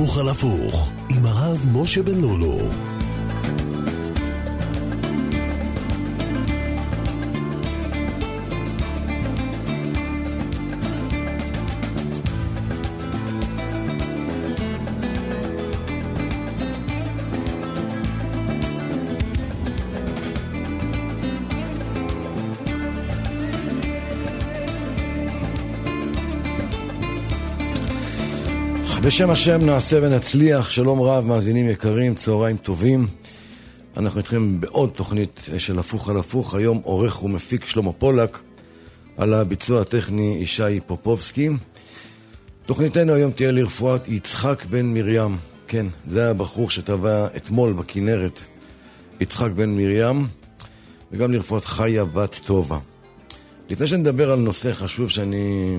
הפוך על הפוך עם הרב משה בן לולו. בשם השם נעשה ונצליח. שלום רב, מאזינים יקרים, צהריים טובים. אנחנו איתכם בעוד תוכנית של הפוך על הפוך. היום עורך ומפיק שלמה פולק, על הביצוע הטכני ישי פופובסקי. תוכניתנו היום תהיה לרפואת יצחק בן מרים. כן, זה הבחור שטבע אתמול בכנרת, יצחק בן מרים, וגם לרפואת חיה בת טובה. לפני שנדבר על נושא חשוב שאני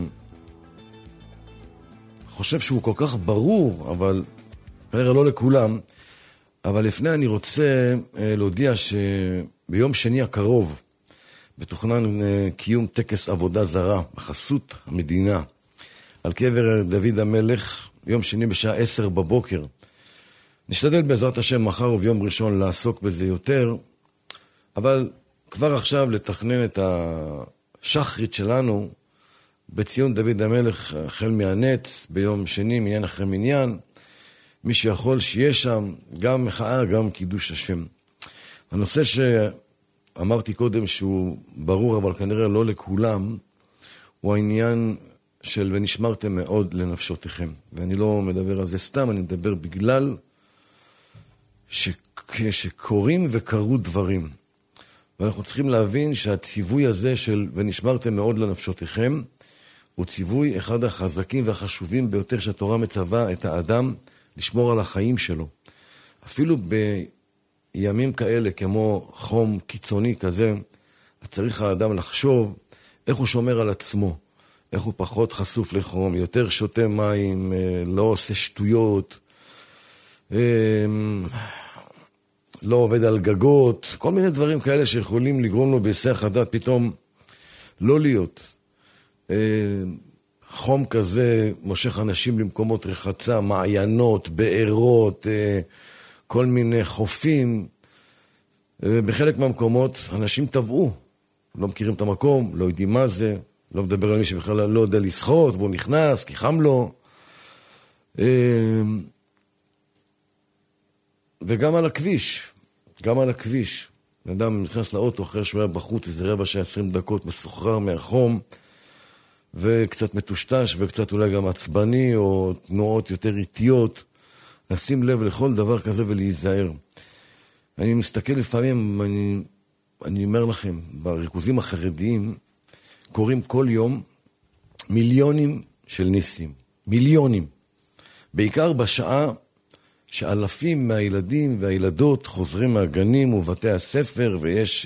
חושב שהוא כל כך ברור, אבל כנראה לא לכולם, אבל לפני אני רוצה להודיע שביום שני הקרוב בתוכנן קיום טקס עבודה זרה בחסות המדינה על קבר דוד המלך, יום שני בשעה 10 בבוקר. נשתדל בעזרת השם מחר וביום ראשון לעסוק בזה יותר, אבל כבר עכשיו לתכנן את השחרית שלנו בציון דוד המלך החל מהנץ, ביום שני, מניין אחרי מניין. מי שיכול שיהיה שם, גם מחאה, גם קידוש השם. הנושא שאמרתי קודם שהוא ברור, אבל כנראה לא לכולם, הוא העניין של ונשמרתם מאוד לנפשותיכם. ואני לא מדבר על זה סתם, אני מדבר בגלל שקורים וקרו דברים. ואנחנו צריכים להבין שהציווי הזה של ונשמרתם מאוד לנפשותיכם, הוא ציווי אחד החזקים והחשובים ביותר שהתורה מצווה את האדם לשמור על החיים שלו. אפילו בימים כאלה כמו חום קיצוני כזה, צריך האדם לחשוב איך הוא שומר על עצמו, איך הוא פחות חשוף לחום, יותר שותה מים, לא עושה שטויות, לא עובד על גגות, כל מיני דברים כאלה שיכולים לגרום לו בהיסח הדעת פתאום לא להיות. חום כזה מושך אנשים למקומות רחצה, מעיינות, בארות, כל מיני חופים. בחלק מהמקומות אנשים טבעו, לא מכירים את המקום, לא יודעים מה זה, לא מדבר על מי שבכלל לא יודע לשחות, והוא נכנס כי חם לו. וגם על הכביש, גם על הכביש. אדם נכנס לאוטו אחרי שהוא היה בחוץ, איזה רבע שעה 20 דקות מסוחרר מהחום, וקצת מטושטש וקצת אולי גם עצבני או תנועות יותר איטיות, לשים לב לכל דבר כזה ולהיזהר. אני מסתכל לפעמים, אני אומר לכם, בריכוזים החרדיים קוראים כל יום מיליונים של ניסים, מיליונים. בעיקר בשעה שאלפים מהילדים והילדות חוזרים מהגנים ובתי הספר, ויש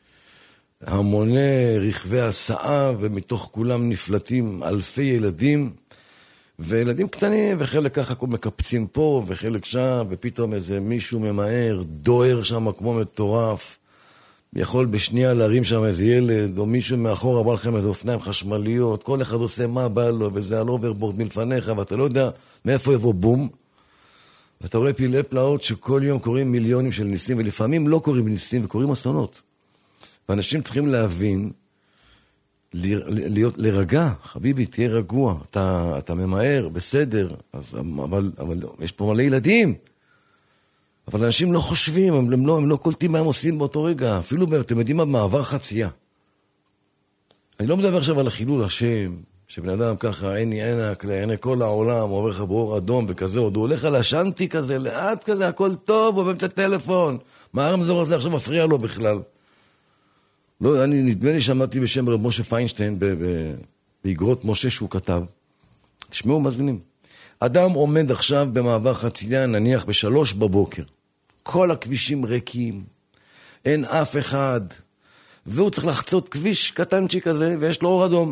המוני רכבי הסעה, ומתוך כולם נפלטים אלפי ילדים, וילדים קטנים, וחלק ככה מקפצים פה, וחלק שם, ופתאום איזה מישהו ממהר, דוהר שם כמו מטורף, יכול בשנייה להרים שם איזה ילד, או מישהו מאחור בא לכם איזה אופניים חשמליות, כל אחד עושה מה בא לו, וזה על אוברבורד מלפניך, ואתה לא יודע מאיפה יבוא בום, ואתה רואה פעילי פלאות שכל יום קוראים מיליונים של ניסים, ולפעמים לא קוראים ניסים וקוראים אסונות. ואנשים צריכים להבין, לרגע, חביבי, תהיה רגוע, אתה ממהר, בסדר, אבל יש פה מלא ילדים, אבל אנשים לא חושבים, הם לא קולטים מה הם עושים באותו רגע, אפילו אתם יודעים מה, מעבר חצייה. אני לא מדבר עכשיו על החילול השם, שבן אדם ככה, עיני כל העולם, עובר לך באור אדום וכזה, עוד הוא הולך על השנטי כזה, לאט כזה, הכל טוב, הוא באמצע טלפון, מה הרמזור הזה עכשיו מפריע לו בכלל? לא, נדמה לי שמעתי בשם רב משה פיינשטיין באגרות משה שהוא כתב. תשמעו מאזינים. אדם עומד עכשיו במעבר חצייה, נניח ב3 בבוקר. כל הכבישים ריקים, אין אף אחד, והוא צריך לחצות כביש קטנצ'י כזה, ויש לו אור אדום.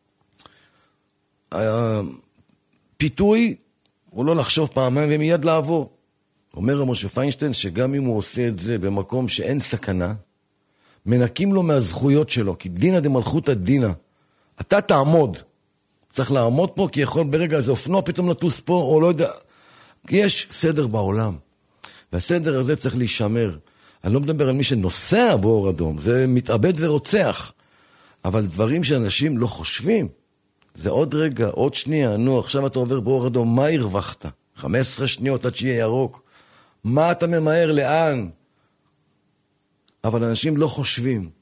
פיתוי, הוא לא לחשוב פעמיים ומיד לעבור. אומר רב משה פיינשטיין שגם אם הוא עושה את זה במקום שאין סכנה, מנקים לו מהזכויות שלו, כי דינא דמלכותא דינא. אתה תעמוד. צריך לעמוד פה, כי יכול ברגע הזה אופנוע פתאום לטוס פה, או לא יודע. כי יש סדר בעולם, והסדר הזה צריך להישמר. אני לא מדבר על מי שנוסע באור אדום, זה מתאבד ורוצח. אבל דברים שאנשים לא חושבים, זה עוד רגע, עוד שנייה, נו, עכשיו אתה עובר באור אדום, מה הרווחת? 15 שניות עד שיהיה ירוק. מה אתה ממהר, לאן? אבל אנשים לא חושבים,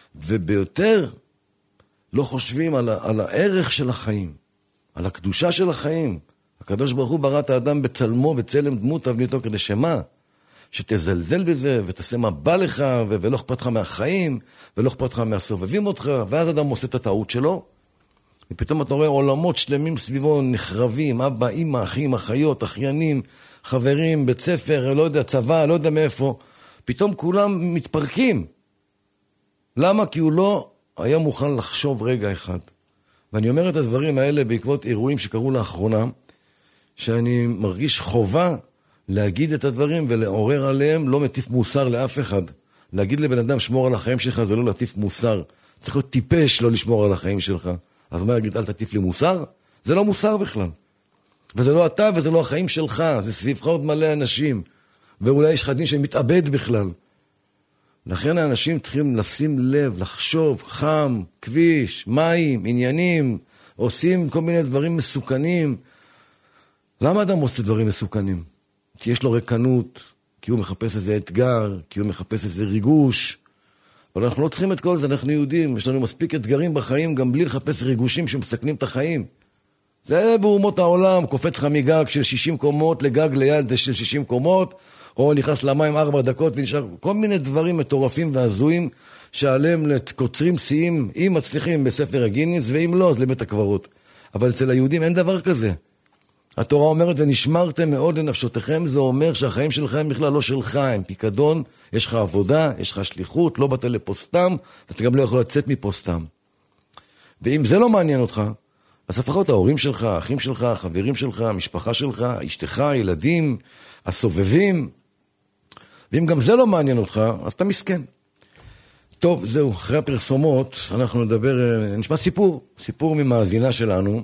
וביותר לא חושבים על הערך של החיים, על הקדושה של החיים. הקדוש ברוך הוא ברא את האדם בצלמו, בצלם דמות תבניתו, כדי שמה? שתזלזל בזה ותעשה מה בא לך, ולא אכפת לך מהחיים, ולא אכפת לך מהסובבים אותך, ואז אדם עושה את הטעות שלו, ופתאום אתה רואה עולמות שלמים סביבו נחרבים, אבא, אמא, אחים, אחיות, אחיינים, חברים, בית ספר, לא יודע, צבא, לא יודע מאיפה, פתאום כולם מתפרקים. למה? כי הוא לא היה מוכן לחשוב רגע אחד. ואני אומר את הדברים האלה בעקבות אירועים שקרו לאחרונה, שאני מרגיש חובה להגיד את הדברים ולעורר עליהם, לא מטיף מוסר לאף אחד. להגיד לבן אדם, שמור על החיים שלך, זה לא להטיף מוסר. צריך להיות טיפש לא לשמור על החיים שלך. אז מה יגיד, אל תטיף לי מוסר? זה לא מוסר בכלל. וזה לא אתה וזה לא החיים שלך, זה סביבך עוד מלא אנשים. ואולי יש לך דין שמתאבד בכלל. לכן האנשים צריכים לשים לב, לחשוב, חם, כביש, מים, עניינים, עושים כל מיני דברים מסוכנים. למה אדם עושה דברים מסוכנים? כי יש לו רקנות, כי הוא מחפש איזה אתגר, כי הוא מחפש איזה ריגוש. אבל אנחנו לא צריכים את כל זה, אנחנו יהודים, יש לנו מספיק אתגרים בחיים, גם בלי לחפש ריגושים שמסכנים את החיים. זה באומות העולם, קופץ לך מגג של 60 קומות לגג ליד של 60 קומות, או נכנס למים 4 דקות ונשאר, כל מיני דברים מטורפים והזויים, שעליהם קוצרים שיאים, אם מצליחים בספר הגיניס, ואם לא, אז לבית הקברות. אבל אצל היהודים אין דבר כזה. התורה אומרת, ונשמרתם מאוד לנפשותיכם, זה אומר שהחיים שלך הם בכלל לא שלך, הם פיקדון, יש לך עבודה, יש לך שליחות, לא באת לפה סתם, ואתה גם לא יכול לצאת מפה סתם. ואם זה לא מעניין אותך, אז לפחות ההורים שלך, האחים שלך, החברים שלך, המשפחה שלך, אשתך, הילדים, הסובבים, ואם גם זה לא מעניין אותך, אז אתה מסכן. טוב, זהו, אחרי הפרסומות, אנחנו נשמע סיפור ממאזינה שלנו,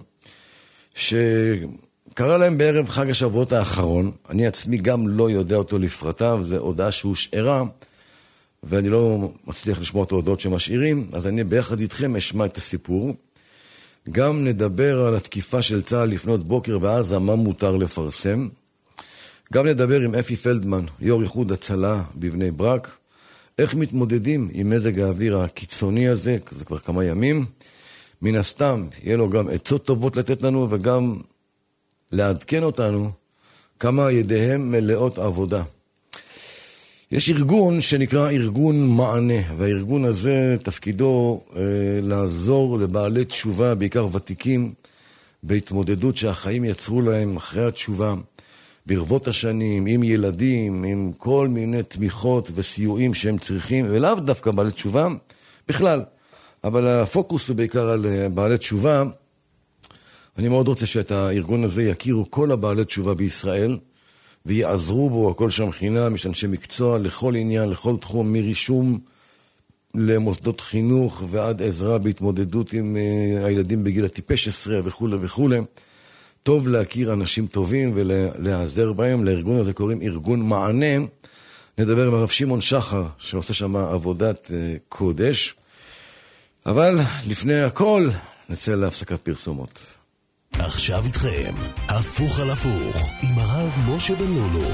שקרא להם בערב חג השבועות האחרון, אני עצמי גם לא יודע אותו לפרטיו, זה הודעה שהוא שארה, ואני לא מצליח לשמוע את ההודעות שמשאירים, אז אני ביחד איתכם אשמע את הסיפור. גם נדבר על התקיפה של צה"ל לפנות בוקר בעזה, מה מותר לפרסם. גם נדבר עם אפי פלדמן, יו"ר איחוד הצלה בבני ברק, איך מתמודדים עם מזג האוויר הקיצוני הזה, זה כבר כמה ימים. מן הסתם, יהיה לו גם עצות טובות לתת לנו, וגם לעדכן אותנו כמה ידיהם מלאות עבודה. יש ארגון שנקרא ארגון מענה, והארגון הזה תפקידו לעזור לבעלי תשובה, בעיקר ותיקים, בהתמודדות שהחיים יצרו להם אחרי התשובה, ברבות השנים, עם ילדים, עם כל מיני תמיכות וסיועים שהם צריכים, ולאו דווקא בעלי תשובה, בכלל. אבל הפוקוס הוא בעיקר על בעלי תשובה. אני מאוד רוצה שאת הארגון הזה יכירו כל הבעלי תשובה בישראל, ויעזרו בו, הכל שם חינם, יש אנשי מקצוע לכל עניין, לכל תחום, מרישום למוסדות חינוך ועד עזרה בהתמודדות עם הילדים בגיל הטיפש 10 וכו' וכו'. טוב להכיר אנשים טובים ולהיעזר בהם. לארגון הזה קוראים ארגון מענה. נדבר עם הרב שמעון שחר, שעושה שם עבודת קודש. אבל לפני הכל, נצא להפסקת פרסומות. עכשיו איתכם, הפוך על הפוך, עם הרב משה בן לולו.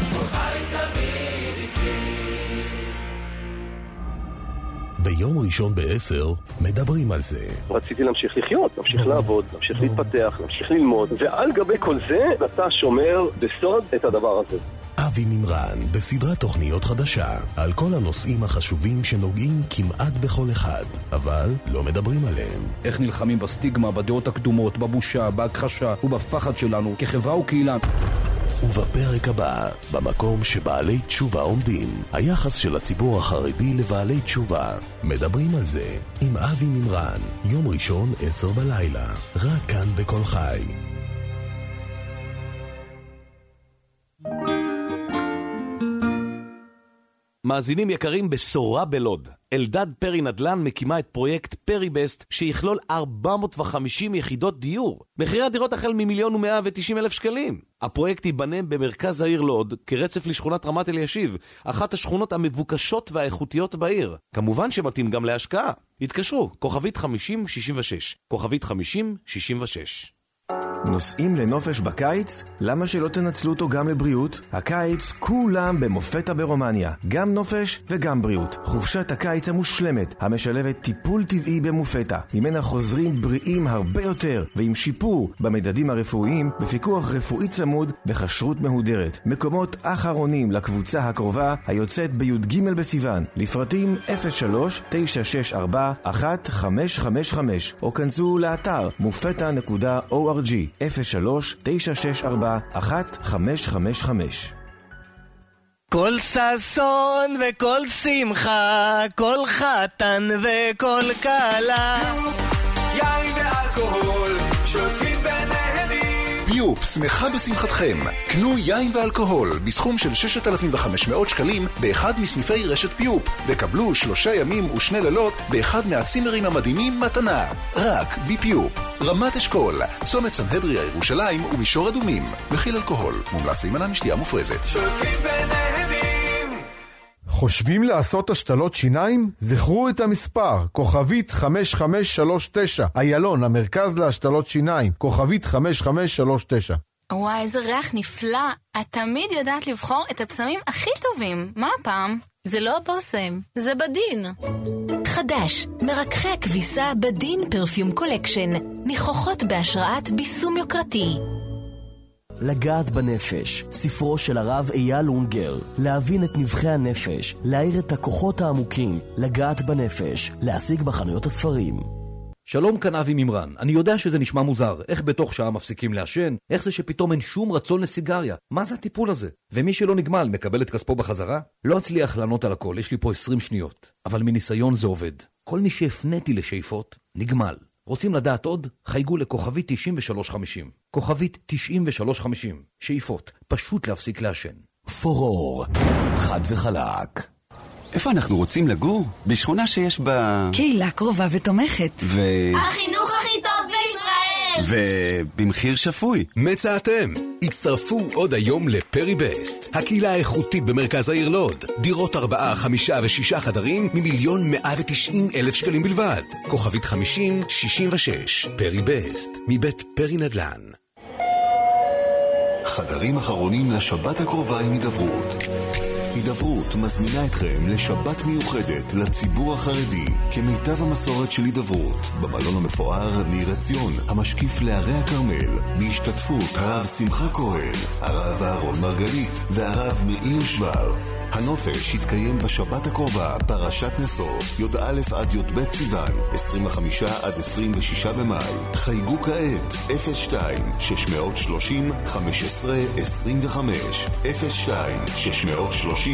ביום ראשון ב-10 מדברים על זה. רציתי להמשיך לחיות, להמשיך לעבוד, להמשיך להתפתח, להמשיך ללמוד, ועל גבי כל זה אתה שומר בסוד את הדבר הזה. אבי מימרן, בסדרת תוכניות חדשה, על כל הנושאים החשובים שנוגעים כמעט בכל אחד, אבל לא מדברים עליהם. איך נלחמים בסטיגמה, בדעות הקדומות, בבושה, בהכחשה ובפחד שלנו כחברה וקהילה. ובפרק הבא, במקום שבעלי תשובה עומדים, היחס של הציבור החרדי לבעלי תשובה. מדברים על זה עם אבי מימרן, יום ראשון 10 בלילה, רק כאן בכל חי. מאזינים יקרים, בשורה בלוד. אלדד פרי נדל"ן מקימה את פרויקט פרי בסט שיכלול 450 יחידות דיור. מחירי הדירות החל מ1,190,000 שקלים. הפרויקט ייבנה במרכז העיר לוד כרצף לשכונת רמת אלישיב, אחת השכונות המבוקשות והאיכותיות בעיר. כמובן שמתאים גם להשקעה. התקשרו, כוכבית 5066, כוכבית 5066. נוסעים לנופש בקיץ? למה שלא תנצלו אותו גם לבריאות? הקיץ כולם במופתה ברומניה, גם נופש וגם בריאות. חופשת הקיץ המושלמת, המשלבת טיפול טבעי במופתה, ממנה חוזרים בריאים הרבה יותר, ועם שיפור במדדים הרפואיים, בפיקוח רפואי צמוד וכשרות מהודרת. מקומות אחרונים לקבוצה הקרובה היוצאת בי"ג בסיוון. לפרטים 03-964-1555 או כנסו לאתר mufeta.org 03-964-1555. כל ששון וכל שמחה, כל חתן וכל קלה, יין ואלכוהול, שותים ונהנים. ביופ, שמחה בשמחתכם. קנו יין ואלכוהול בסכום של 6,500 שקלים באחד מסניפי רשת ביופ, וקבלו 3 ימים ו2 לילות באחד מהצימרים המדהימים מתנה. רק בביופ. רמת אשכול, צומת סנהדריה ירושלים ומישור אדומים. מכיל אלכוהול, מומלץ להימנע משתייה מופרזת. שותים ונהנים. חושבים לעשות השתלות שיניים? זכרו את המספר, כוכבית 5539, איילון, המרכז להשתלות שיניים, כוכבית 5539. וואי, איזה ריח נפלא. את תמיד יודעת לבחור את הפסמים הכי טובים. מה הפעם? זה לא בוסם, זה בדין. חדש, מרקחי הכביסה בדין פרפיום קולקשן, ניחוחות בהשראת ביסום יוקרתי. לגעת בנפש, ספרו של הרב אייל אונגר, להבין את נבחי הנפש, להאיר את הכוחות העמוקים, לגעת בנפש, להשיג בחנויות הספרים. שלום, כאן אבי מימרן. אני יודע שזה נשמע מוזר, איך בתוך שעה מפסיקים לעשן, איך זה שפתאום אין שום רצון לסיגריה, מה זה הטיפול הזה? ומי שלא נגמל מקבל את כספו בחזרה? לא אצליח לענות על הכל, יש לי פה 20 שניות, אבל מניסיון זה עובד. כל מי שהפניתי לשאיפות, נגמל. רוצים לדעת עוד? חייגו לכוכבית 9350. כוכבית 9350. שאיפות, פשוט להפסיק לעשן. פורור, חד וחלק. איפה אנחנו רוצים לגור? בשכונה שיש בה... קהילה קרובה ותומכת. החינוך הכי טוב בישראל! ובמחיר שפוי. מצאתם! הצטרפו עוד היום לפרי בסט, הקהילה האיכותית במרכז העיר לוד. דירות 4, 5 ו6 חדרים מ1,190,000 שקלים בלבד. כוכבית 5066. פרי בסט, מבית פרי נדל"ן. חדרים אחרונים לשבת הקרובה עם הידברות. הידברות מזמינה אתכם לשבת מיוחדת לציבור החרדי כמיטב המסורת של הידברות במלון המפואר ניר עציון המשקיף לערי הכרמל בהשתתפות הרב שמחה כהן, הרב אהרון מרגלית והרב מאיר שוורץ. הנופש יתקיים בשבת הקרובה פרשת נשוא י"א עד י"ב סיוון 25 עד 26 במאי. חייגו כעת 02-630-1525 02-630-1525.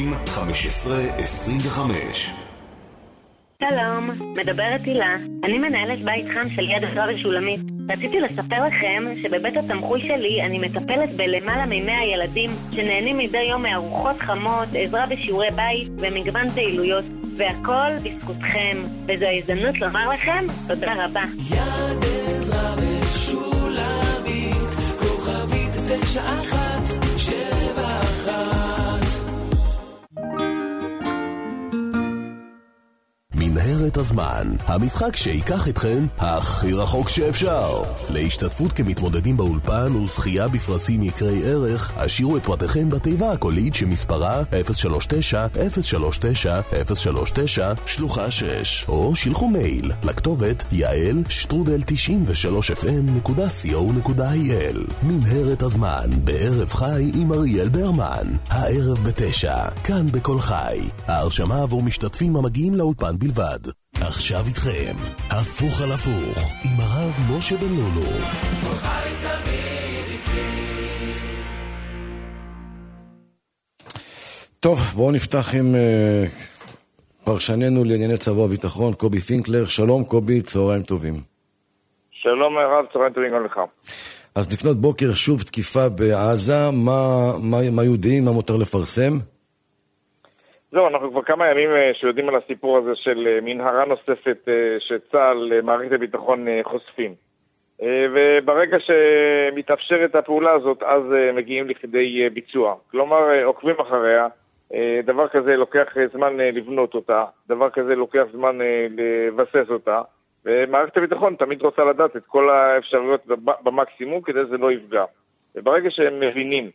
שלום, מדברת הילה. אני מנהלת בית חם של יד עזרא ושולמית. רציתי לספר לכם שבבית התמחוי שלי אני מטפלת בלמעלה מ100 ילדים שנהנים מדי יום מארוחות חמות, עזרה בשיעורי בית ומגוון פעילויות, והכל בזכותכם. וזו ההזדמנות לומר לכם תודה רבה. יד עזרא ושולמית, כוכבית 9171. מנהרת הזמן, המשחק שיקח אתכם הכי רחוק שאפשר. להשתתפות כמתמודדים באולפן וזכייה בפרסים יקרי ערך, השאירו את פרטיכם בתיבה הקולית שמספרה 039-039-039 שלוחה 6, או שילחו מייל לכתובת yael@93fm.co.il. מנהרת הזמן בערב חי עם אריאל ברמן, הערב ב9, כאן בכל חי. ההרשמה עבור משתתפים המגיעים לאולפן בלבד. עכשיו איתכם, הפוך על הפוך, עם הרב משה בן לולו. טוב, בואו נפתח עם פרשננו לענייני צבא וביטחון, קובי פינקלר. שלום קובי, צהריים טובים. שלום הרב, צהריים טובים גם לך. אז לפנות בוקר שוב תקיפה בעזה, מה יודעים, מה מותר לפרסם? זהו, אנחנו כבר כמה ימים שיודעים על הסיפור הזה של מנהרה נוספת שצה"ל, מערכת הביטחון חושפים. וברגע שמתאפשרת הפעולה הזאת, אז מגיעים לכדי ביצוע. כלומר, עוקבים אחריה, דבר כזה לוקח זמן לבנות אותה, דבר כזה לוקח זמן לבסס אותה, ומערכת הביטחון תמיד רוצה לדעת את כל האפשרויות במקסימום כדי שזה לא יפגע. וברגע שהם מבינים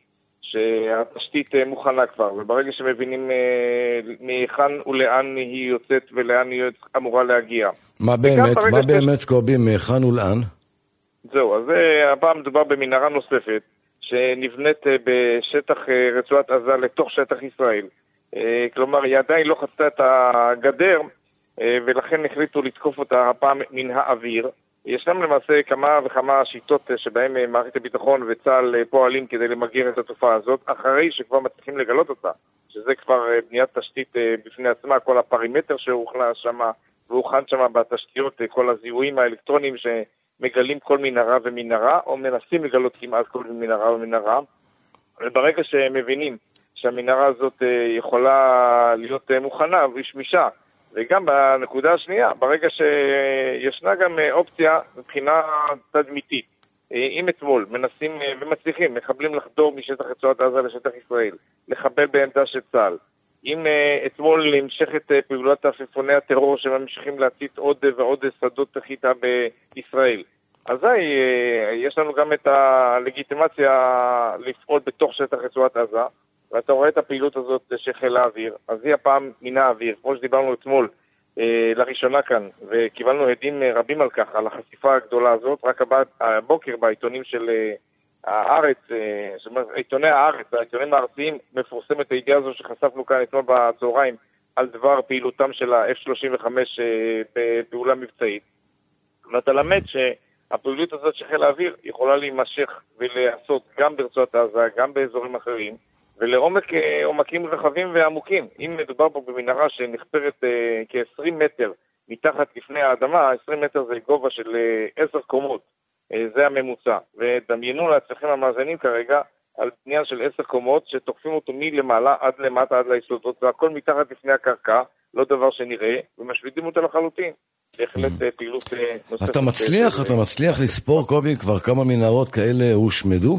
שהתשתית מוכנה כבר, וברגע שמבינים מהיכן ולאן היא יוצאת ולאן היא אמורה להגיע. מה באמת קובי, מהיכן ולאן? זהו, אז הפעם מדובר במנהרה נוספת שנבנית בשטח רצועת עזה לתוך שטח ישראל. כלומר, היא עדיין לא חצתה את הגדר, ולכן החליטו לתקוף אותה הפעם מן האוויר. ישנם למעשה כמה וכמה שיטות שבהם מערכת הביטחון וצה"ל פועלים כדי למגר את התופעה הזאת, אחרי שכבר מצליחים לגלות אותה, שזה כבר בניית תשתית בפני עצמה, כל הפרימטר שהוכנס שם, והוכן שם בתשתיות, כל הזיהויים האלקטרוניים שמגלים כל מנהרה ומנהרה, או מנסים לגלות כמעט כל מנהרה ומנהרה, וברגע שהם מבינים שהמנהרה הזאת יכולה להיות מוכנה ושמישה, וגם בנקודה השנייה, ברגע שישנה גם אופציה מבחינה תדמיתית. אם אתמול מנסים ומצליחים, מחבלים לחדור משטח רצועת עזה לשטח ישראל, לחבל בעמדה של צה"ל. אם אתמול נמשכת פעולת עפיפוני הטרור שממשיכים להצית עוד ועוד שדות חיטה בישראל, אזי יש לנו גם את הלגיטימציה לפעול בתוך שטח רצועת עזה, ואתה רואה את הפעילות הזאת של חיל האוויר, אז היא הפעם מן האוויר, כמו שדיברנו אתמול לראשונה כאן, וקיבלנו עדים רבים על כך, על החשיפה הגדולה הזאת, רק הבוקר בעיתונים של הארץ, עיתוני הארץ, העיתונים הארציים, מפורסם את הידיעה הזו שחשפנו כאן אתמול בצהריים, על דבר פעילותם של ה-F-35 בפעולה מבצעית. ואתה למד שהפעילות הזאת של חיל האוויר יכולה להימשך ולעשות גם ברצועת עזה, גם באזורים אחרים, ולעומק עומקים רחבים ועמוקים. אם מדובר פה במנהרה שנחפרת כ-20 מטר מתחת לפני האדמה, 20 מטר זה גובה של 10 קומות, זה הממוצע. ודמיינו לעצמכם המאזינים כרגע על בניין של 10 קומות שתוקפים אותו מלמעלה עד למטה עד ליסודות, והכל מתחת לפני הקרקע, לא דבר שנראה, ומשבידים אותו לחלוטין. בהחלט פעילות נוספת. אתה מצליח לספור, קובי, כבר כמה מנהרות כאלה הושמדו?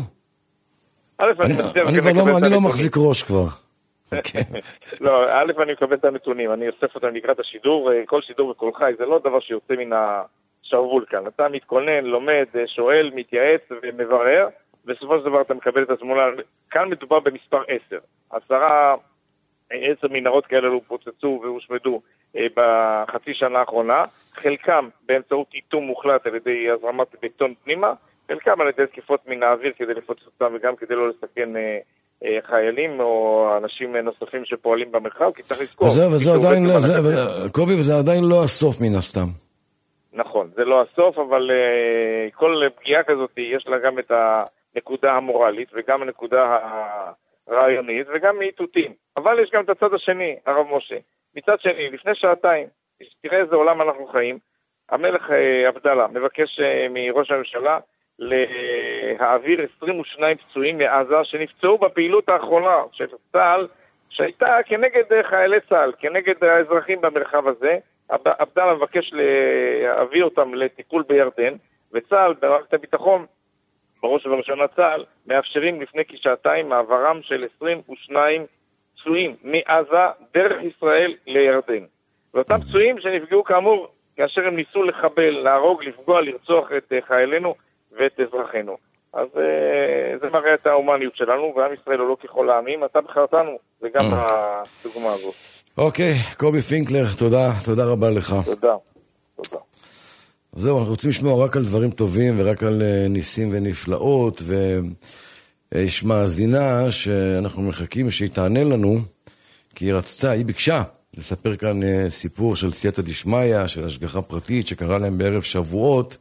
אני לא מחזיק ראש כבר. לא, א', אני מקבל את הנתונים, אני אוסף אותם לקראת השידור, כל שידור בכל חי, זה לא דבר שיוצא מן השרוול כאן. אתה מתכונן, לומד, שואל, מתייעץ ומברר, בסופו של דבר אתה מקבל את התמונה. כאן מדובר במספר 10. 10 מנהרות כאלה פוצצו והושמדו בחצי שנה האחרונה, חלקם באמצעות איתום מוחלט על ידי הזרמת בטון פנימה, חלקם על ידי תקיפות מן האוויר כדי לפוצץ אותם וגם כדי לא לסכן חיילים או אנשים נוספים שפועלים במרחב, כי צריך לזכור. וזה עדיין לא, קובי, וזה עדיין לא הסוף מן הסתם. נכון, זה לא הסוף, אבל כל פגיעה כזאת יש לה גם את הנקודה המורלית וגם הנקודה הרעיונית וגם איתותים. אבל יש גם את הצד השני, הרב משה. מצד שני, לפני שעתיים, תראה איזה עולם אנחנו חיים, המלך עבדאללה מבקש מראש הממשלה להעביר 22 פצועים מעזה שנפצעו בפעילות האחרונה של צה"ל, שהייתה כנגד חיילי צה"ל, כנגד האזרחים במרחב הזה. עבדאללה מבקש להעביר אותם לטיפול בירדן, וצה"ל, במערכת הביטחון, בראש ובראשונה צה"ל, מאפשרים לפני כשעתיים מעברם של 22 פצועים מעזה דרך ישראל לירדן. ואותם פצועים שנפגעו כאמור כאשר הם ניסו לחבל, להרוג, לפגוע, לרצוח את חיילינו ואת אזרחינו. אז זה מראה את ההומניות שלנו, ועם ישראל הוא לא ככל העמים, אתה בחרתנו, זה גם הדוגמה הזאת. אוקיי, קובי פינקלר, תודה רבה לך. תודה. זהו, אנחנו רוצים לשמוע רק על דברים טובים ורק על ניסים ונפלאות, ויש מאזינה שאנחנו מחכים שהיא תענה לנו, כי היא ביקשה לספר כאן סיפור של סייעתא דשמיא, של השגחה פרטית שקרה להם בערב שבועות,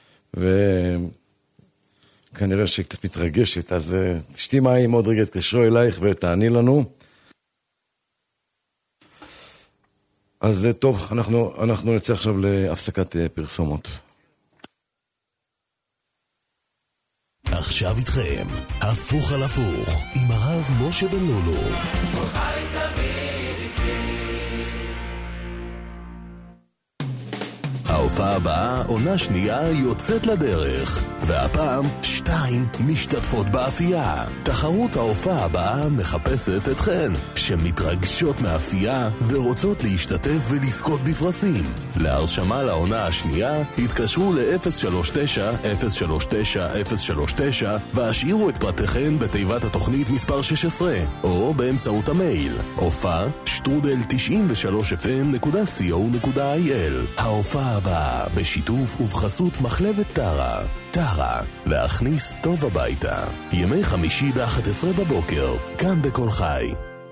וכנראה שהיא קצת מתרגשת, אז תשתי מים עוד רגע, תקשרו אלייך ותעני לנו. אז טוב, אנחנו נצא עכשיו להפסקת פרסומות. עכשיו איתכם, הפוך על הפוך, עם הרב משה בן לולו. חי תמיד איתי ההופעה הבאה, עונה שנייה, יוצאת לדרך. והפעם 2 משתתפות באפייה. תחרות ההופעה הבאה מחפשת אתכן, שמתרגשות מאפייה ורוצות להשתתף ולזכות בפרסים. להרשמה לעונה השנייה, התקשרו ל-039-039-039 והשאירו את פרטיכן בתיבת התוכנית מספר 16, או באמצעות המייל, הופעה@93fm.co.il. ההופעה הבאה בשיתוף ובחסות מחלבת טרה. טרה, להכניס טוב הביתה. ימי חמישי ב-11 בבוקר, כאן בכל חי.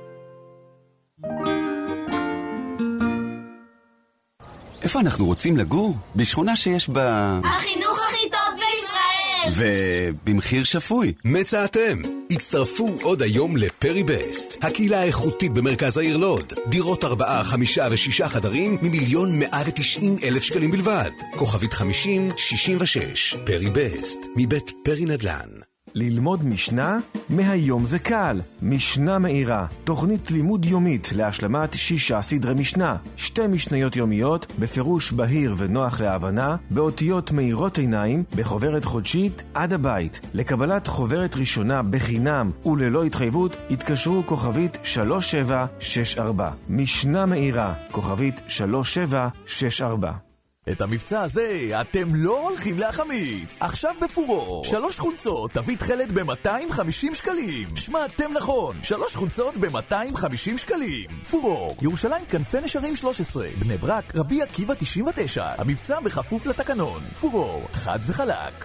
איפה אנחנו רוצים לגור? בשכונה שיש בה... החינוך הכי טוב בישראל! ובמחיר שפוי. מצאתם! הצטרפו עוד היום לפרי בסט, הקהילה האיכותית במרכז העיר לוד. דירות 4, 5 ו6 חדרים מ1,190,000 שקלים בלבד. כוכבית 5066. פרי בסט, מבית פרי נדל"ן. ללמוד משנה? מהיום זה קל. משנה מאירה, תוכנית לימוד יומית להשלמת 6 סדרי משנה. 2 משניות יומיות, בפירוש בהיר ונוח להבנה, באותיות מאירות עיניים, בחוברת חודשית עד הבית. לקבלת חוברת ראשונה בחינם וללא התחייבות, התקשרו כוכבית 3764. משנה מאירה, כוכבית 3764. את המבצע הזה אתם לא הולכים להחמיץ. עכשיו בפורור 3 חולצות תביא תחלת ב-250 שקלים. שמעתם נכון, 3 חולצות ב-250 שקלים. פורור, ירושלים כנפי נשרים 13, בני ברק רבי עקיבא 99. המבצע בכפוף לתקנון. פורור, חד וחלק.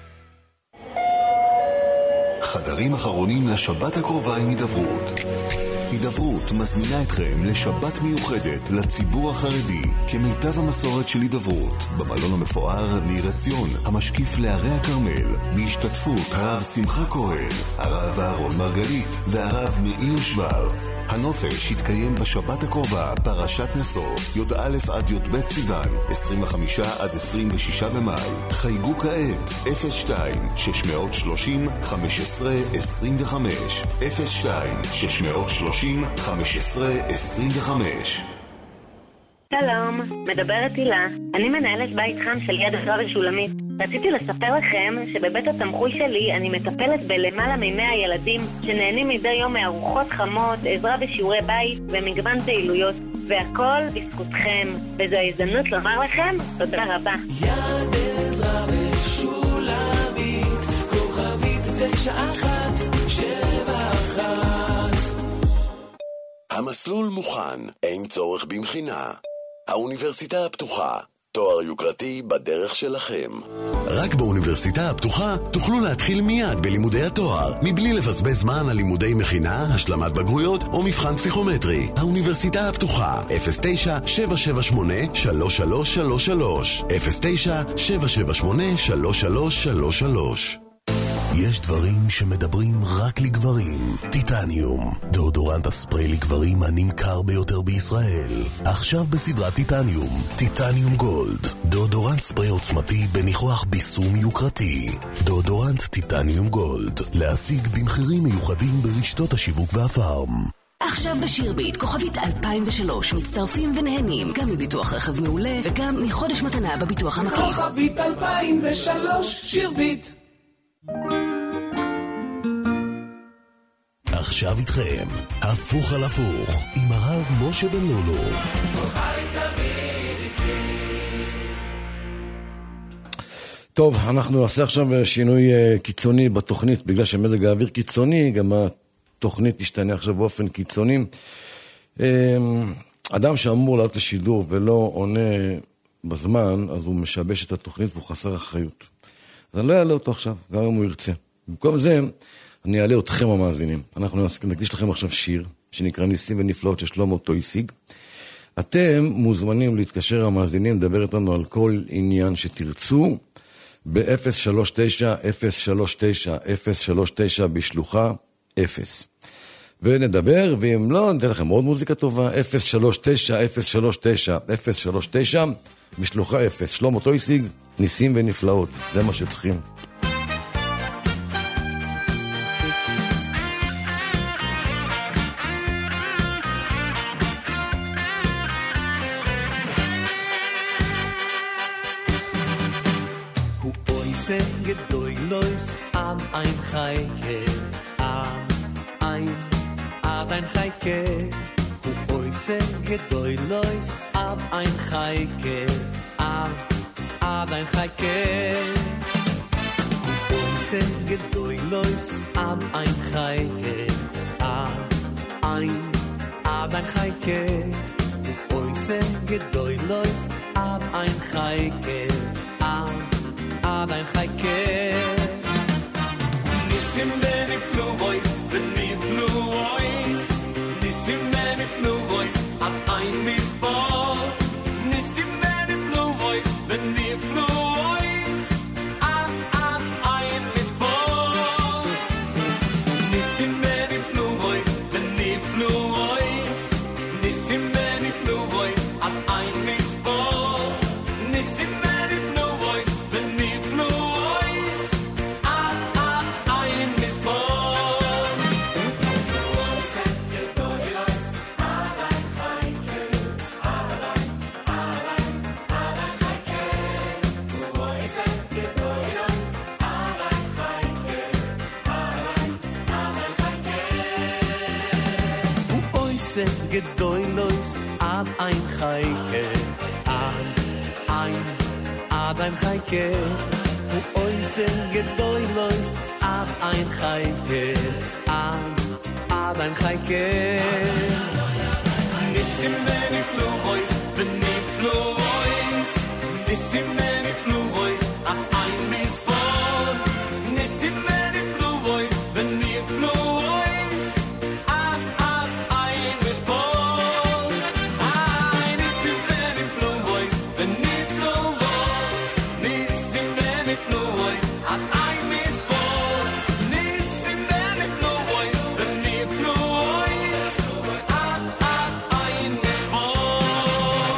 חדרים אחרונים לשבת הקרובה עם הידברות. הידברות מזמינה אתכם לשבת מיוחדת לציבור החרדי כמיטב המסורת של הידברות במלון המפואר ניר עציון המשקיף לערי הכרמל בהשתתפות הרב שמחה כהן, הרב אהרון מרגלית והרב מאיר שוורץ. הנופש יתקיים בשבת הקרובה פרשת נשוא י"א עד י"ב סיוון 25 עד 26 במאי. חייגו כעת 02-630-1525 02-630-1525. שלום, מדברת הילה. אני מנהלת בית חם של יד עזרא ושולמית. רציתי לספר לכם שבבית התמחוי שלי אני מטפלת בלמעלה מ100 ילדים שנהנים מדי יום מארוחות חמות, עזרה בשיעורי בית ומגוון פעילויות, והכל בזכותכם. וזו ההזדמנות לומר לכם תודה רבה. יד עזרא ושולמית, כוכבית 9171. המסלול מוכן, אין צורך במכינה. האוניברסיטה הפתוחה, תואר יוקרתי בדרך שלכם. רק באוניברסיטה הפתוחה תוכלו להתחיל מיד בלימודי התואר, מבלי לבזבז זמן על לימודי מכינה, השלמת בגרויות או מבחן פסיכומטרי. האוניברסיטה הפתוחה, 09-778-3333 09-778-3333. יש דברים שמדברים רק לגברים. טיטניום, דאודורנט הספרי לגברים הנמכר ביותר בישראל. עכשיו בסדרת טיטניום, טיטניום גולד, דאודורנט ספרי עוצמתי בניחוח ביסום יוקרתי. דאודורנט טיטניום גולד, להשיג במחירים מיוחדים ברשתות השיווק והפארם. עכשיו בשירביט, כוכבית 2003, מצטרפים ונהנים גם מביטוח רכב מעולה וגם מחודש מתנה בביטוח המקיף. כוכבית 2003, שירביט. עכשיו איתכם, הפוך על הפוך, עם הרב משה בן לולו. טוב, אנחנו נעשה עכשיו שינוי קיצוני בתוכנית, בגלל שמזג האוויר קיצוני, גם התוכנית תשתנה עכשיו באופן קיצוני. אדם שאמור לעלות לשידור ולא עונה בזמן, אז הוא משבש את התוכנית והוא חסר אחריות. אז אני לא אעלה אותו עכשיו, גם אם הוא ירצה. במקום זה, אני אעלה אתכם המאזינים. אנחנו נקדיש לכם עכשיו שיר, שנקרא ניסים ונפלאות ששלמה אותו השיג. אתם מוזמנים להתקשר המאזינים, לדבר איתנו על כל עניין שתרצו, ב-039-039-039 בשלוחה 0. ונדבר, ואם לא, ניתן לכם עוד מוזיקה טובה, 039-039-039 בשלוחה 0. שלמה אותו השיג, ניסים ונפלאות, זה מה שצריכים. oisen gedoylois am ein Heike am ein Heike u oisen gedoylois am ein Heike am ein Heike u oisen gedoylois am ein Heike am ein Heike u oisen gedoylois am ein Heike am ein Heike Nissim beni fluois beni fluois Nissim beni fluois ab ein Misbor Nissim beni fluois beni fluois ab ein Misbor Nissim beni fluois beni fluois Nissim beni fluois ab ein Misbor Nissim beni fluois beni fluois ab ein Misbor Gedoylos ab ein Heike ab ein Heike u oisen gedoylos ab ein Heike ab ein Heike Nissim beni fluois beni fluois Nissim beni fluois ab ein Misbor Nissim beni fluois beni fluois ab ein Misbor Nissim beni fluois beni fluois Nissim beni fluois ab ein Misbor Nissim beni fluois beni fluois ab ein Misbor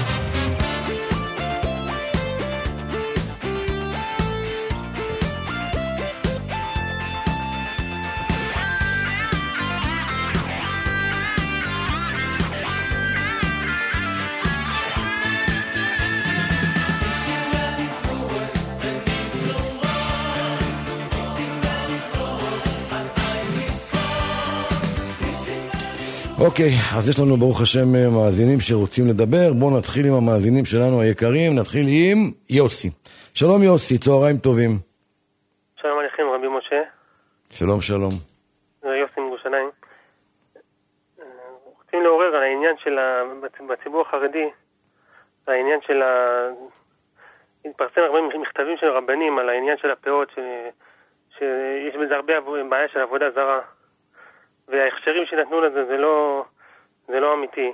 אוקיי, אז יש לנו ברוך השם מאזינים שרוצים לדבר. בואו נתחיל עם המאזינים שלנו היקרים. נתחיל עם יוסי. שלום יוסי, צהריים טובים. שלום עליכם רבי משה. שלום שלום. יוסי מירושלים. רוצים לעורר על העניין של בציבור החרדי, העניין של התפרסם הרבה מכתבים של רבנים על העניין של הפאות, שיש בזה הרבה בעיה של עבודה זרה, וההכשרים שנתנו לזה זה לא אמיתי.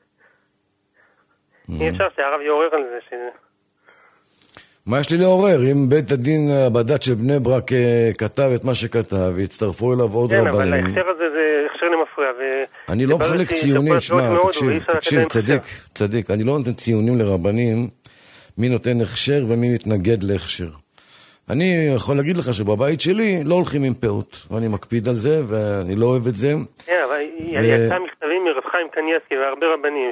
אי אפשר שהרב יעורר על זה מה יש לי לעורר? אם בית הדין בדת של בני ברק כתב את מה שכתב והצטרפו אליו עוד רבנים. כן, אבל ההכשר הזה זה הכשר למפריע. אני לא מחלק ציונים, שמע, תקשיב, צדיק, אני לא נותן ציונים לרבנים מי נותן הכשר ומי מתנגד להכשר. אני יכול להגיד לך שבבית שלי לא הולכים עם פאות, ואני מקפיד על זה ואני לא אוהב את זה. כן, אבל יצא מכתבים מרב חיים קניאסקי והרבה רבנים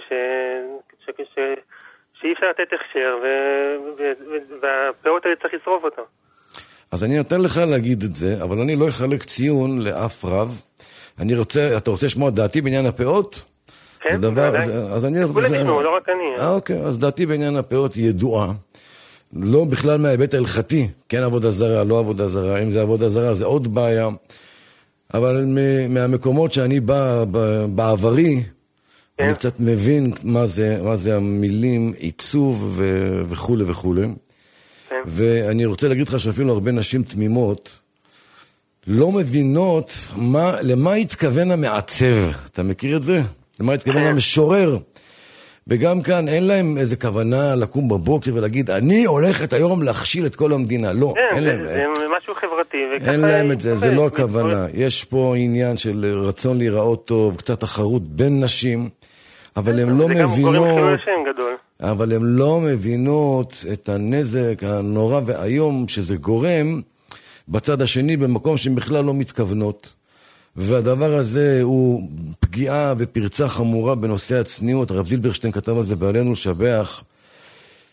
שאי אפשר לתת הכשר, והפאות האלה צריך לשרוף אותו. אז אני נותן לך להגיד את זה, אבל אני לא אחלק ציון לאף רב. אתה רוצה לשמוע דעתי בעניין הפאות? כן, בוודאי. כולם ישמעו, לא רק אני. אוקיי, אז דעתי בעניין הפאות היא ידועה. לא בכלל מההיבט ההלכתי, כן עבודה זרה, לא עבודה זרה. אם זה עבודה זרה, זה עוד בעיה. אבל מהמקומות שאני בא בעברי, אני קצת מבין מה זה המילים, עיצוב וכו' וכו'. ואני רוצה להגיד לך שאפילו הרבה נשים תמימות לא מבינות למה התכוון המעצב. אתה מכיר את זה? למה התכוון המשורר? וגם כאן אין להם איזה כוונה לקום בבוקר ולהגיד, אני הולכת היום להכשיל את כל המדינה. לא, אין להם. זה משהו חברתי. אין להם את זה, זה לא הכוונה. יש פה עניין של רצון להיראות טוב, קצת תחרות בין נשים, אבל הם לא מבינות, אבל הם לא מבינות את הנזק הנורא והיום שזה גורם בצד השני במקום שהם בכלל לא מתכוונות. והדבר הזה הוא פגיעה ופרצה חמורה בנושא הצניעות. הרב זילברשטיין כתב על זה בעלינו לשבח,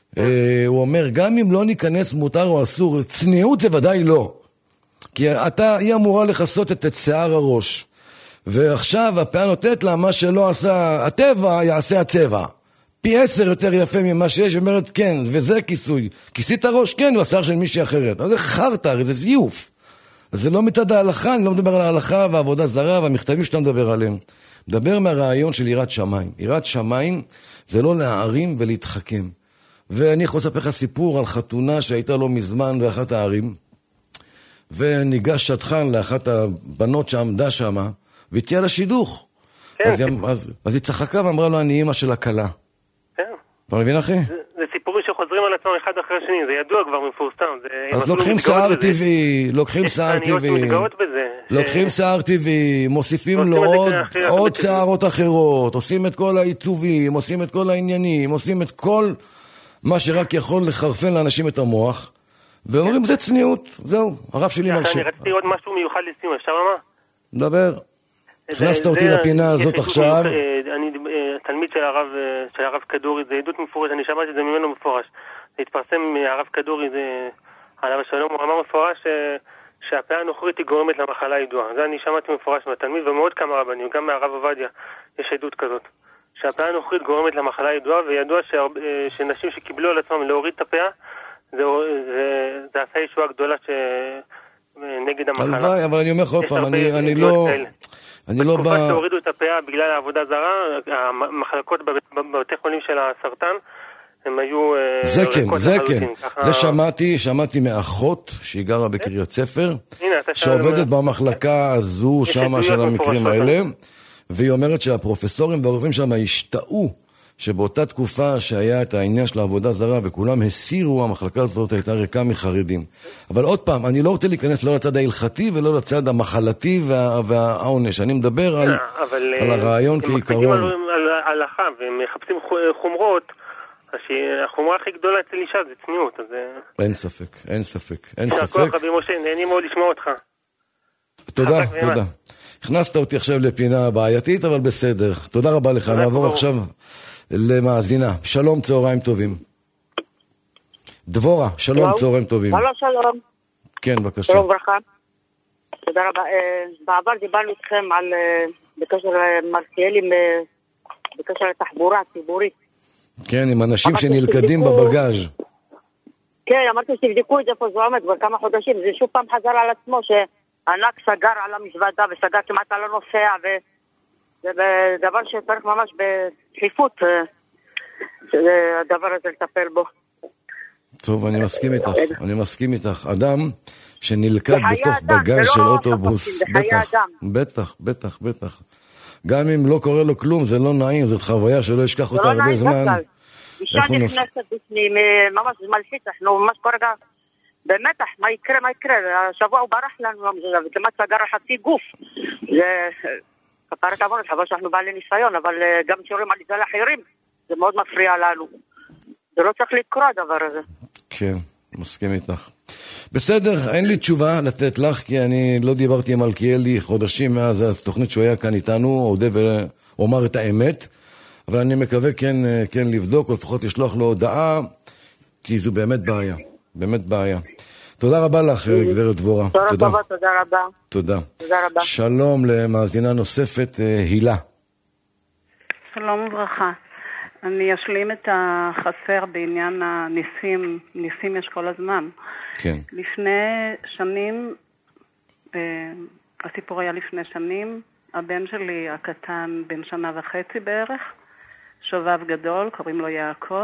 הוא אומר, גם אם לא ניכנס מותר או אסור, צניעות זה ודאי לא. כי היא אמורה לחסות את שיער הראש. ועכשיו הפאה נותנת לה מה שלא עשה הטבע, יעשה הצבע. פי 10 יותר יפה ממה שיש, ואומרת כן, וזה כיסוי. כיסית הראש, כן, הוא השיער של מישהי אחרת. אז זה חרטה, זה זיוף. אז זה לא מצד ההלכה, אני לא מדבר על ההלכה והעבודה זרה והמכתבים שאתה מדבר עליהם. מדבר מהרעיון של יראת שמיים. יראת שמיים זה לא להערים ולהתחכם. ואני יכול לספר לך סיפור על חתונה שהייתה לא מזמן באחת הערים, וניגש שטחן לאחת הבנות שעמדה שם, והציעה לה שידוך. אז היא צחקה ואמרה לו, אני אמא של הכלה. כן. אתה מבין אחי? זה סיפורים שחוזרים על עצמם אחד אחרי השני, זה ידוע כבר מפורסם. אז לוקחים שיער טבעי, לוקחים שיער טבעי, מוסיפים לו עוד שיערות אחרות, עושים את כל העיצובים, עושים את כל העניינים, עושים את כל מה שרק יכול לחרפן לאנשים את המוח, ואומרים זה צניעות, זהו, הרב שלי מרשה. אני רציתי עוד משהו מיוחד לסיום, אפשר לומר? דבר. הכנסת אותי לפינה הזאת עכשיו. אני תלמיד של הרב כדורי, זה עדות מפורש, אני שמעתי את זה ממנו מפורש. זה התפרסם מהרב כדורי, עליו השלום, הוא אמר מפורש שהפאה הנוכרית היא גורמת למחלה ידועה. זה אני שמעתי מפורש מהתלמיד, ומאוד כמה רבנים, גם מהרב עובדיה יש עדות כזאת. שהפאה הנוכרית גורמת למחלה ידועה, וידוע שנשים שקיבלו על עצמם להוריד את הפאה, זה עשה ישועה גדולה נגד המחלה. הלוואי, אבל אני אומר לך עוד פעם, אני לא בא... בתקופה שהורידו את הפאה בגלל העבודה זרה, המחלקות בבתי חולים של הסרטן, הם היו... זה כן. זה שמעתי מאחות שהיא גרה בקריית ספר, שעובדת במחלקה הזו שמה של המקרים האלה, והיא אומרת שהפרופסורים והרופאים שם השתאו שבאותה תקופה שהיה את העניין של העבודה זרה וכולם הסירו, המחלקה הזאת הייתה ריקה מחרדים. אבל עוד פעם, אני לא רוצה להיכנס לא לצד ההלכתי ולא לצד המחלתי והעונש. אני מדבר על הרעיון כעיקרון. הם מקפידים על הלכה ומחפשים חומרות, החומרה הכי גדולה אצל אישה זה צניעות. אין ספק. כוח רבי משה, נהנים מאוד לשמוע אותך. תודה. הכנסת אותי עכשיו לפינה בעייתית, אבל בסדר. תודה רבה לך. נעבור עכשיו למאזינה. שלום, צהריים טובים. דבורה, שלום, צהריים טובים. שלום. כן, בבקשה. שלום ברכה. תודה רבה. בעבר דיברנו איתכם בקשר למרסיאלים, בקשר לתחבורה ציבורית. כן, עם אנשים שנלכדים בבגאז'. כן, אמרתי שתבדקו את זה פה, זה עומד כבר כמה חודשים. זה שוב פעם חזר על עצמו ענק סגר על המזוודה וסגר כמעט על הנוסע, וזה דבר שצריך ממש בדחיפות הדבר הזה לטפל בו. טוב, אני מסכים איתך. אדם שנלכד בתוך בגז של אוטובוס, בטח. גם אם לא קורה לו כלום, זה לא נעים, זאת חוויה שלא ישכח אותה הרבה זמן. אישה נכנסת בפנים, ממש מלחיץ, אנחנו ממש כרגע במתח, מה יקרה? השבוע הוא ברח לנו, וכמעט סגר חצי גוף. זה כפרת עוונות, חבל שאנחנו בעלי ניסיון, אבל גם שיעורים על זה לאחרים, זה מאוד מפריע לנו. זה לא צריך לקרוא הדבר הזה. כן, מסכים איתך. בסדר, אין לי תשובה לתת לך, כי אני לא דיברתי עם מלכיאלי חודשים מאז התוכנית שהוא היה כאן איתנו, אודה ואומר את האמת, אבל אני מקווה כן לבדוק, או לפחות לשלוח לו הודעה, כי זו באמת בעיה. תודה רבה לך, גברת דבורה. תודה רבה. תודה. שלום למאזינה נוספת, הילה. שלום וברכה. אני אשלים את החסר בעניין הניסים. ניסים יש כל הזמן. כן. לפני שנים, הסיפור היה לפני שנים, הבן שלי הקטן בן 1.5 בערך, שובב גדול, קוראים לו יעקב,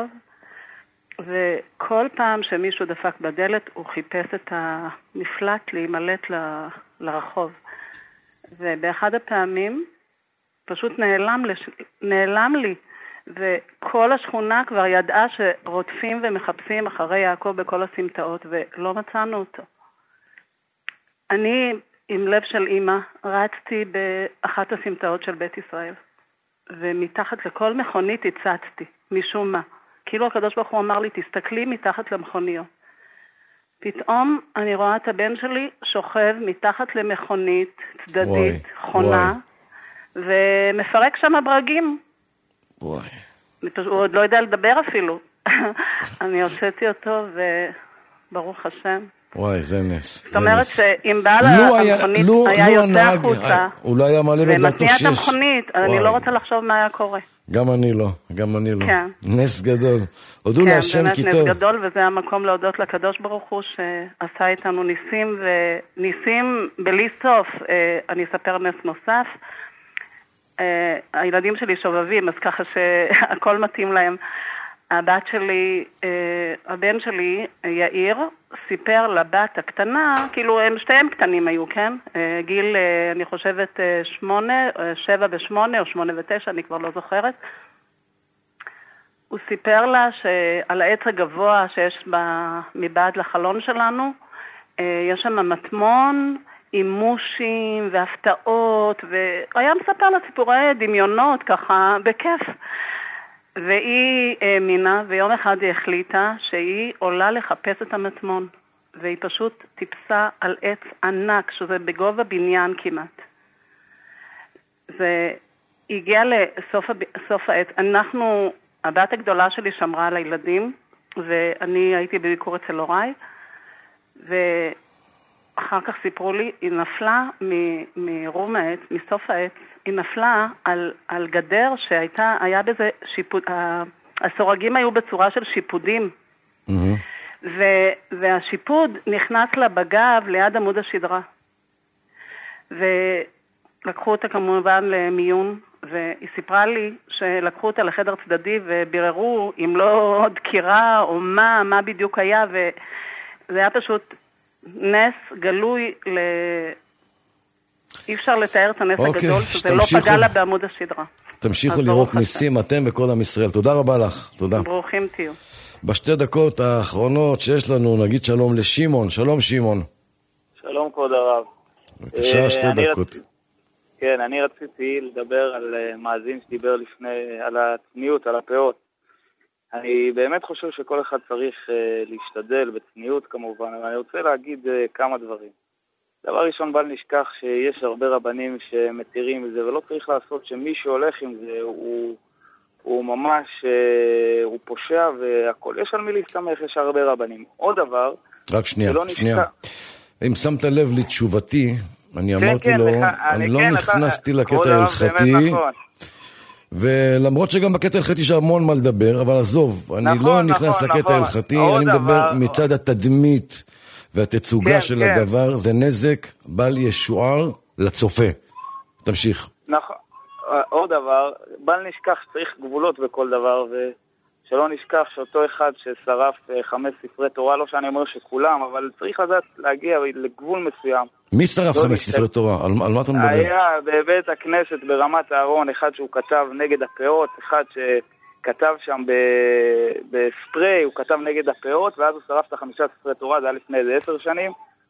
וכל פעם שמישהו דפק בדלת הוא חיפש את המפלט להימלט לרחוב. ובאחד הפעמים פשוט נעלם לי, וכל השכונה כבר ידעה שרודפים ומחפשים אחרי יעקב בכל הסמטאות, ולא מצאנו אותו. אני עם לב של אמא רצתי באחת הסמטאות של בית ישראל, ומתחת לכל מכונית הצצתי, משום מה. כאילו הקדוש ברוך הוא אמר לי, תסתכלי מתחת למכוניות. פתאום אני רואה את הבן שלי שוכב מתחת למכונית צדדית, חונה, ומפרק שם ברגים. הוא עוד לא יודע לדבר אפילו. אני הוצאתי אותו, וברוך השם. וואי, זה נס. זאת אומרת שאם בעל המכונית היה יוצא החוצה, הוא לא היה מעלה בדעתו ומתניע את המכונית, אני לא רוצה לחשוב מה היה קורה. גם אני לא. כן. נס גדול. הודו להשם כי טוב. כן, באמת נס גדול, וזה המקום להודות לקדוש ברוך הוא שעשה איתנו ניסים, וניסים בלי סוף. אני אספר נס נוסף. הילדים שלי שובבים, אז ככה שהכל מתאים להם. הבן שלי, יאיר, סיפר לבת הקטנה, כאילו הם שתיהם קטנים היו, כן? גיל, אני חושבת, 7 ו8 או 8 ו9, אני כבר לא זוכרת. הוא סיפר לה שעל העץ הגבוה שיש מבעד לחלון שלנו, יש שם מטמון עם מושים והפתעות, והיה מספר לה סיפורי דמיונות ככה, בכיף. והיא האמינה, ויום אחד היא החליטה שהיא עולה לחפש את המטמון, והיא פשוט טיפסה על עץ ענק, שזה בגובה בניין כמעט. והגיעה לסוף העץ. הבת הגדולה שלי שמרה על הילדים, ואני הייתי בביקור אצל הוריי, ואחר כך סיפרו לי, היא נפלה מרום העץ, מסוף העץ, היא נפלה על גדר היה בזה שיפוד, הסורגים היו בצורה של שיפודים, והשיפוד נכנס לה בגב ליד עמוד השדרה, ולקחו אותה כמובן למיון, והיא סיפרה לי שלקחו אותה לחדר צדדי וביררו אם לא דקירה או מה בדיוק היה, וזה היה פשוט נס גלוי אי אפשר לתאר את הנס הגדול, שזה לא פגע לה בעמוד השדרה. תמשיכו לראות ניסים, אתם וכל עם ישראל. תודה רבה לך. תודה. ברוכים תהיו. בשתי דקות האחרונות שיש לנו, נגיד שלום לשמעון. שלום שמעון. שלום כבוד הרב. בבקשה, שתי דקות. כן, אני רציתי לדבר על מאזין שדיבר לפני, על הצניעות, על הפאות. אני באמת חושב שכל אחד צריך להשתדל בצניעות כמובן, אבל אני רוצה להגיד כמה דברים. דבר ראשון, בל נשכח שיש הרבה רבנים שמתירים את זה, ולא צריך לעשות שמי שהולך עם זה הוא ממש, הוא פושע והכל. יש על מי להסתמך, יש הרבה רבנים. עוד דבר, רק שנייה. אם שמת לב לתשובתי, אני אמרתי לו, אני לא נכנסתי לקטע ההלכתי, ולמרות שגם בקטע ההלכתי יש המון מה לדבר, אבל עזוב, אני לא נכנס לקטע ההלכתי, אני מדבר מצד התדמית והתצוגה של הדבר, זה נזק בל ישוער לצופה. תמשיך. נכון. עוד דבר, בל נשכח שצריך גבולות בכל דבר, ושלא נשכח שאותו אחד ששרף 5 ספרי תורה, לא שאני אומר שכולם, אבל צריך לדעת להגיע לגבול מסוים. מי שרף 5 ספרי תורה? על מה אתה מדבר? היה בבית הכנסת ברמת הארון, אחד שהוא כתב נגד הפאות, אחד שכתב שם בספרי, הוא כתב נגד הפאות, ואז הוא שרף את 5 ספרי תורה, זה היה לפני 10 שנים.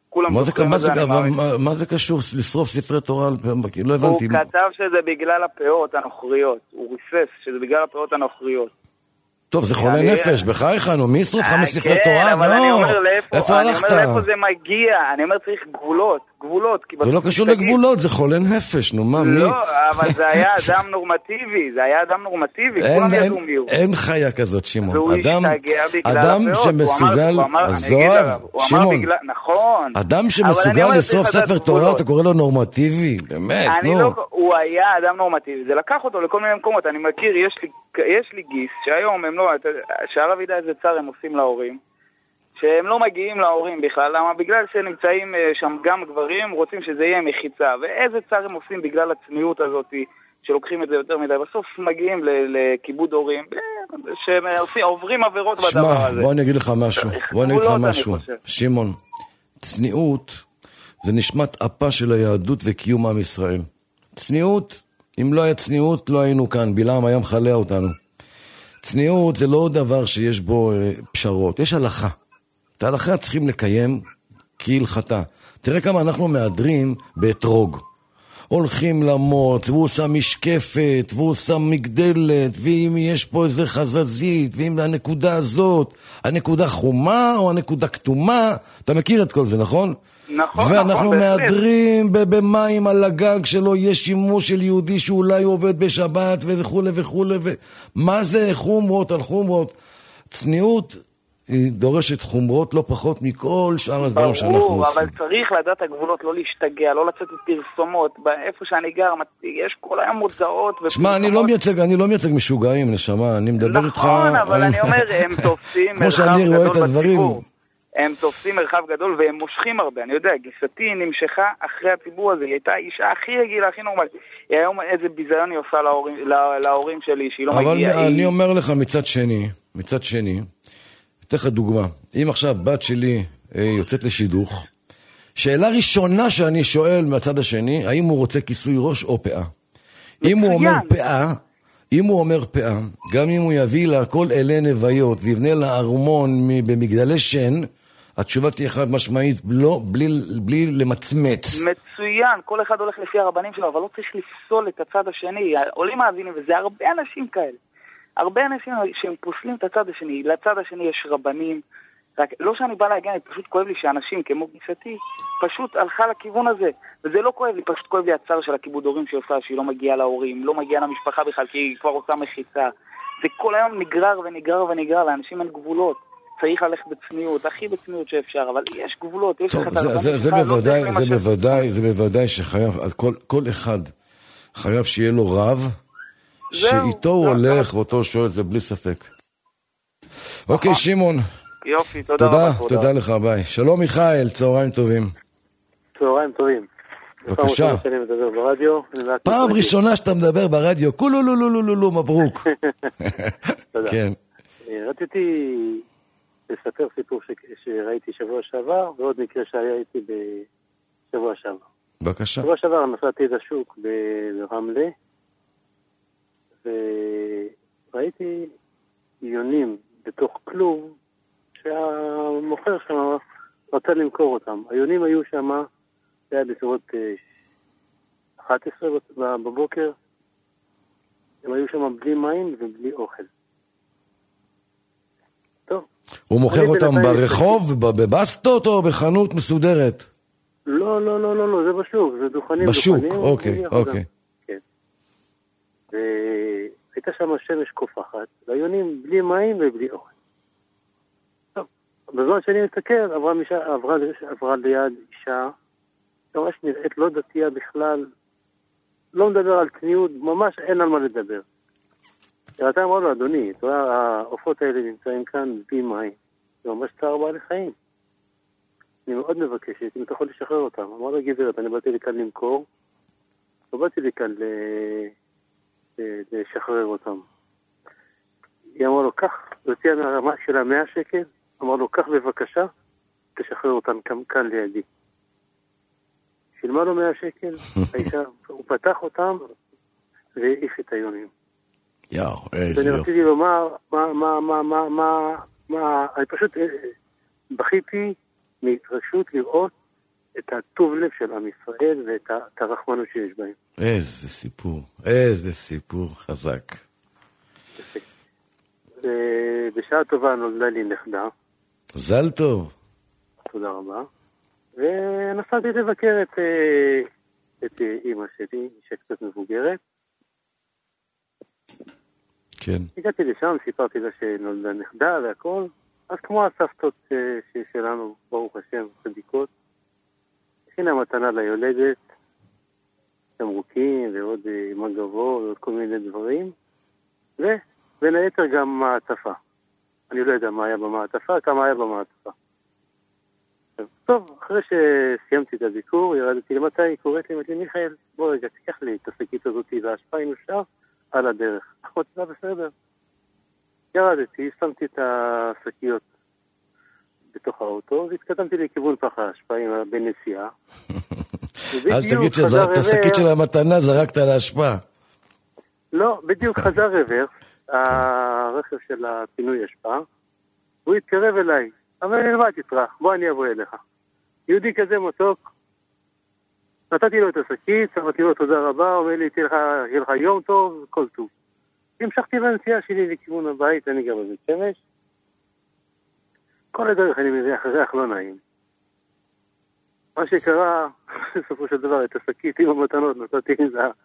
מה זה קשור לשרוף ספרי תורה? לא הבנתי. הוא כתב שזה בגלל הפאות הנוכריות, הוא ריסס שזה בגלל הפאות הנוכריות. טוב, זה חולה נפש, בחייך, מי ישרוף 5 ספרי תורה? כן, אבל אני אומר איפה הלכת? אני אומר לאיפה זה מגיע, אני אומר צריך גבולות. זה לא קשור לגבולות, זה חולה נפש, נו מה, מי? לא, אבל זה היה אדם נורמטיבי, כולם ידעו מי הוא. אין חיה כזאת, שמעון. והוא השתגע בגלל אדם שמסוגל, עזוב, שמעון, נכון. אדם שמסוגל לשרוף ספר תורה, אתה קורא לו נורמטיבי? באמת, נו. הוא היה אדם נורמטיבי, זה לקח אותו לכל מיני מקומות, אני מכיר, יש לי גיס, שהיום הם לא, שהרב ידע איזה צער הם עושים להורים, שהם לא מגיעים להורים בכלל, למה? בגלל שנמצאים שם גם גברים, רוצים שזה יהיה מחיצה, ואיזה צער הם עושים בגלל הצניעות הזאת, שלוקחים את זה יותר מדי, בסוף מגיעים לכיבוד הורים, שעוברים עבירות בדבר הזה. בוא אני אגיד לך משהו, שמעון, צניעות זה נשמת אפה של היהדות וקיום עם ישראל. צניעות, אם לא היה צניעות, לא היינו כאן, בלעם היה מחלע אותנו. צניעות זה לא דבר שיש בו פשרות, יש הלכה. את ההלכה צריכים לקיים כהלכתה. תראה כמה אנחנו מאדרים באתרוג. הולכים למוץ, והוא שם משקפת, והוא שם מגדלת, ואם יש פה איזה חזזית, ואם הנקודה הזאת, הנקודה חומה או הנקודה כתומה, אתה מכיר את כל זה, נכון? נכון, ואנחנו מאדרים במים על הגג שלו, יש שימוש של יהודי שאולי עובד בשבת וכו' וכו'. מה זה חומרות על חומרות? צניעות היא דורשת חומרות לא פחות מכל שאר הדברים שאנחנו עושים. ברור, אבל צריך לדעת הגבולות, לא להשתגע, לא לצאת בפרסומות. איפה שאני גר, יש כל היום מודעות ופרסומות. שמע, אני לא מייצג משוגעים, נשמה, אני מדבר איתך... נכון, אבל אני אומר, הם תופסים מרחב גדול בציבור. הם תופסים מרחב גדול והם מושכים הרבה. אני יודע, גיסתי נמשכה אחרי הציבור הזה. היא הייתה האישה הכי רגילה, הכי נורמלית. היא היום איזה ביזיון היא עושה להורים שלי, שהיא לא מגיעה. אבל אני אומר לך מצד שני, אתן לך דוגמה. אם עכשיו בת שלי יוצאת לשידוך, שאלה ראשונה שאני שואל מהצד השני, האם הוא רוצה כיסוי ראש או פאה? אם הוא אומר פאה, גם אם הוא יביא לה כל אלה נוויות ויבנה לה ארמון במגדלי שן, התשובה תהיה חד משמעית, לא, בלי למצמץ. מצוין, כל אחד הולך לפי הרבנים שלו, אבל לא צריך לפסול את הצד השני. עולים מאזינים, וזה הרבה אנשים כאלה. הרבה אנשים שהם פוסלים את הצד השני. לצד השני יש רבנים. רק לא שאני בא להגן, פשוט כואב לי שאנשים כמו גיסתי פשוט הלכה לכיוון הזה. וזה לא כואב לי, פשוט כואב לי הצער של הכיבוד הורים שהיא עושה, שהיא לא מגיעה להורים, לא מגיעה למשפחה בכלל, כי היא כבר עושה מחיצה. זה כל היום נגרר ונגרר, לאנשים אין גבולות. צריך ללכת בצניעות, הכי בצניעות שאפשר, אבל יש גבולות. טוב, זה בוודאי שחייב, כל אחד חייב שיהיה לו רב, שאיתו הוא הולך ואותו שואל, זה בלי ספק. אוקיי, שמעון. יופי, תודה רבה. תודה לך, ביי. שלום מיכאל, צהריים טובים. צהריים טובים. בבקשה. פעם ראשונה שאתה מדבר ברדיו, כולו מברוק. תודה. כן. רציתי לספר סיפור שראיתי שבוע שעבר, ועוד מקרה שהיה איתי בשבוע שעבר. בבקשה. שבוע שעבר נסעתי לשוק ברמלה, וראיתי יונים בתוך כלוב שהמוכר שם רצה למכור אותם. היונים היו שם, זה היה בסביבות 11 בבוקר, הם היו שם בלי מים ובלי אוכל. טוב. הוא מוכר אותם ברחוב, בבסטות או בחנות מסודרת? לא, זה בשוק, זה דוכנים. בשוק, אוקיי. כן. והייתה שם שמש קופחת, והיונים בלי מים ובלי אוכל. טוב, בזמן שאני מסתכל, עברה ליד אישה, ממש נראית לא דתייה בכלל, לא מדבר על צניעות, ממש אין על מה לדבר. אתה אמר לו, אדוני, העופות האלה נמצאים כאן בלי מים, זה ממש צער בעלי חיים. אני מאוד מבקשת, אם אתה יכול לשחרר אותם. אמר לו, גברת, אני באתי לכאן למכור, לא באתי לכאן לשחרר אותם. היא אמרה לו, כך, הוציאה מהרמה שלה 100 שקל, אמר לו, כך בבקשה, תשחרר אותם כאן לידי. שילמה לו 100 שקל, הוא פתח אותם והעיף את היונים. יאו, איזה יופי. ואני רציתי לומר, אני פשוט בכיתי מהתרגשות לראות את הטוב לב של עם ישראל ואת הרחמנות שיש בהם. איזה סיפור חזק. בשעה טובה נולדה לי נכדה. מזל טוב. תודה רבה. ונסעתי לבקר את אמא שלי, שקצת מבוגרת. כן. הגעתי לשם, סיפרתי לה שנולדה נכדה והכל. אז כמו הסבתות שלנו, ברוך השם, צדיקות, הכינה מתנה ליולדת, תמרוקים ועוד מגבות ועוד כל מיני דברים, ובין היתר גם מעטפה. אני לא יודע מה היה במעטפה, כמה היה במעטפה. טוב, אחרי שסיימתי את הביקור, ירדתי למטה, היא קוראת לי, אמרתי לי, מיכאל, בוא רגע, תיקח לי את השקית הזאת וההשפעה אם אפשר על הדרך. אמרתי לה, בסדר. ירדתי, שמתי את השקיות בתוך האוטו, והתקדמתי לכיוון פח ההשפעה בנסיעה. אז תגיד שאת השקית של המתנה זרקת על ההשפעה. לא, בדיוק חזר רוורס, הרכב של הפינוי השפעה, הוא התקרב אליי, אבל אני לבד תצרח, בוא אני אבוא אליך. יהודי כזה מתוק, נתתי לו את השקית, אמרתי לו תודה רבה, אומר לי, תהיה לך יום טוב, כל טוב. המשכתי בנסיעה שלי לכיוון הבית, אני גר בבית שמש. כל הדרך אני מריח ריח לא נעים. מה שקרה, בסופו של דבר, את השקית עם המתנות נתתי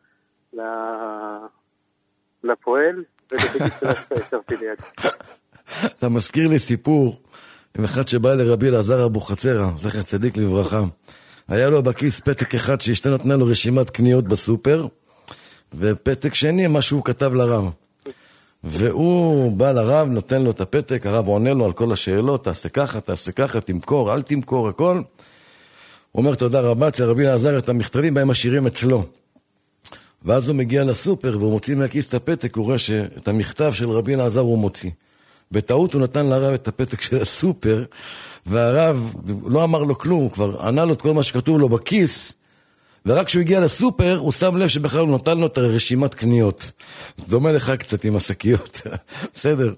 לפועל, ואת השקית של השפעה השארתי ליד. אתה מזכיר לי סיפור עם אחד שבא לרבי אלעזר אבוחצירא, זכר צדיק לברכה. היה לו בכיס פתק אחד שאשתו נתנה לו רשימת קניות בסופר, ופתק שני מה שהוא כתב לרב. והוא בא לרב, נותן לו את הפתק, הרב עונה לו על כל השאלות, תעשה ככה, תמכור, אל תמכור, הכל. הוא אומר תודה רבה, אצל רבי אלעזר את המכתבים בהם משאירים אצלו. ואז הוא מגיע לסופר והוא מוציא מהכיס את הפתק, הוא רואה שאת המכתב של רבי אלעזר הוא מוציא. בטעות הוא נתן לרב את הפתק של הסופר, והרב לא אמר לו כלום, הוא כבר ענה לו את כל מה שכתוב לו בכיס, ורק כשהוא הגיע לסופר, הוא שם לב שבכלל הוא נתן לו את הרשימת קניות. דומה לך קצת עם השקיות. בסדר.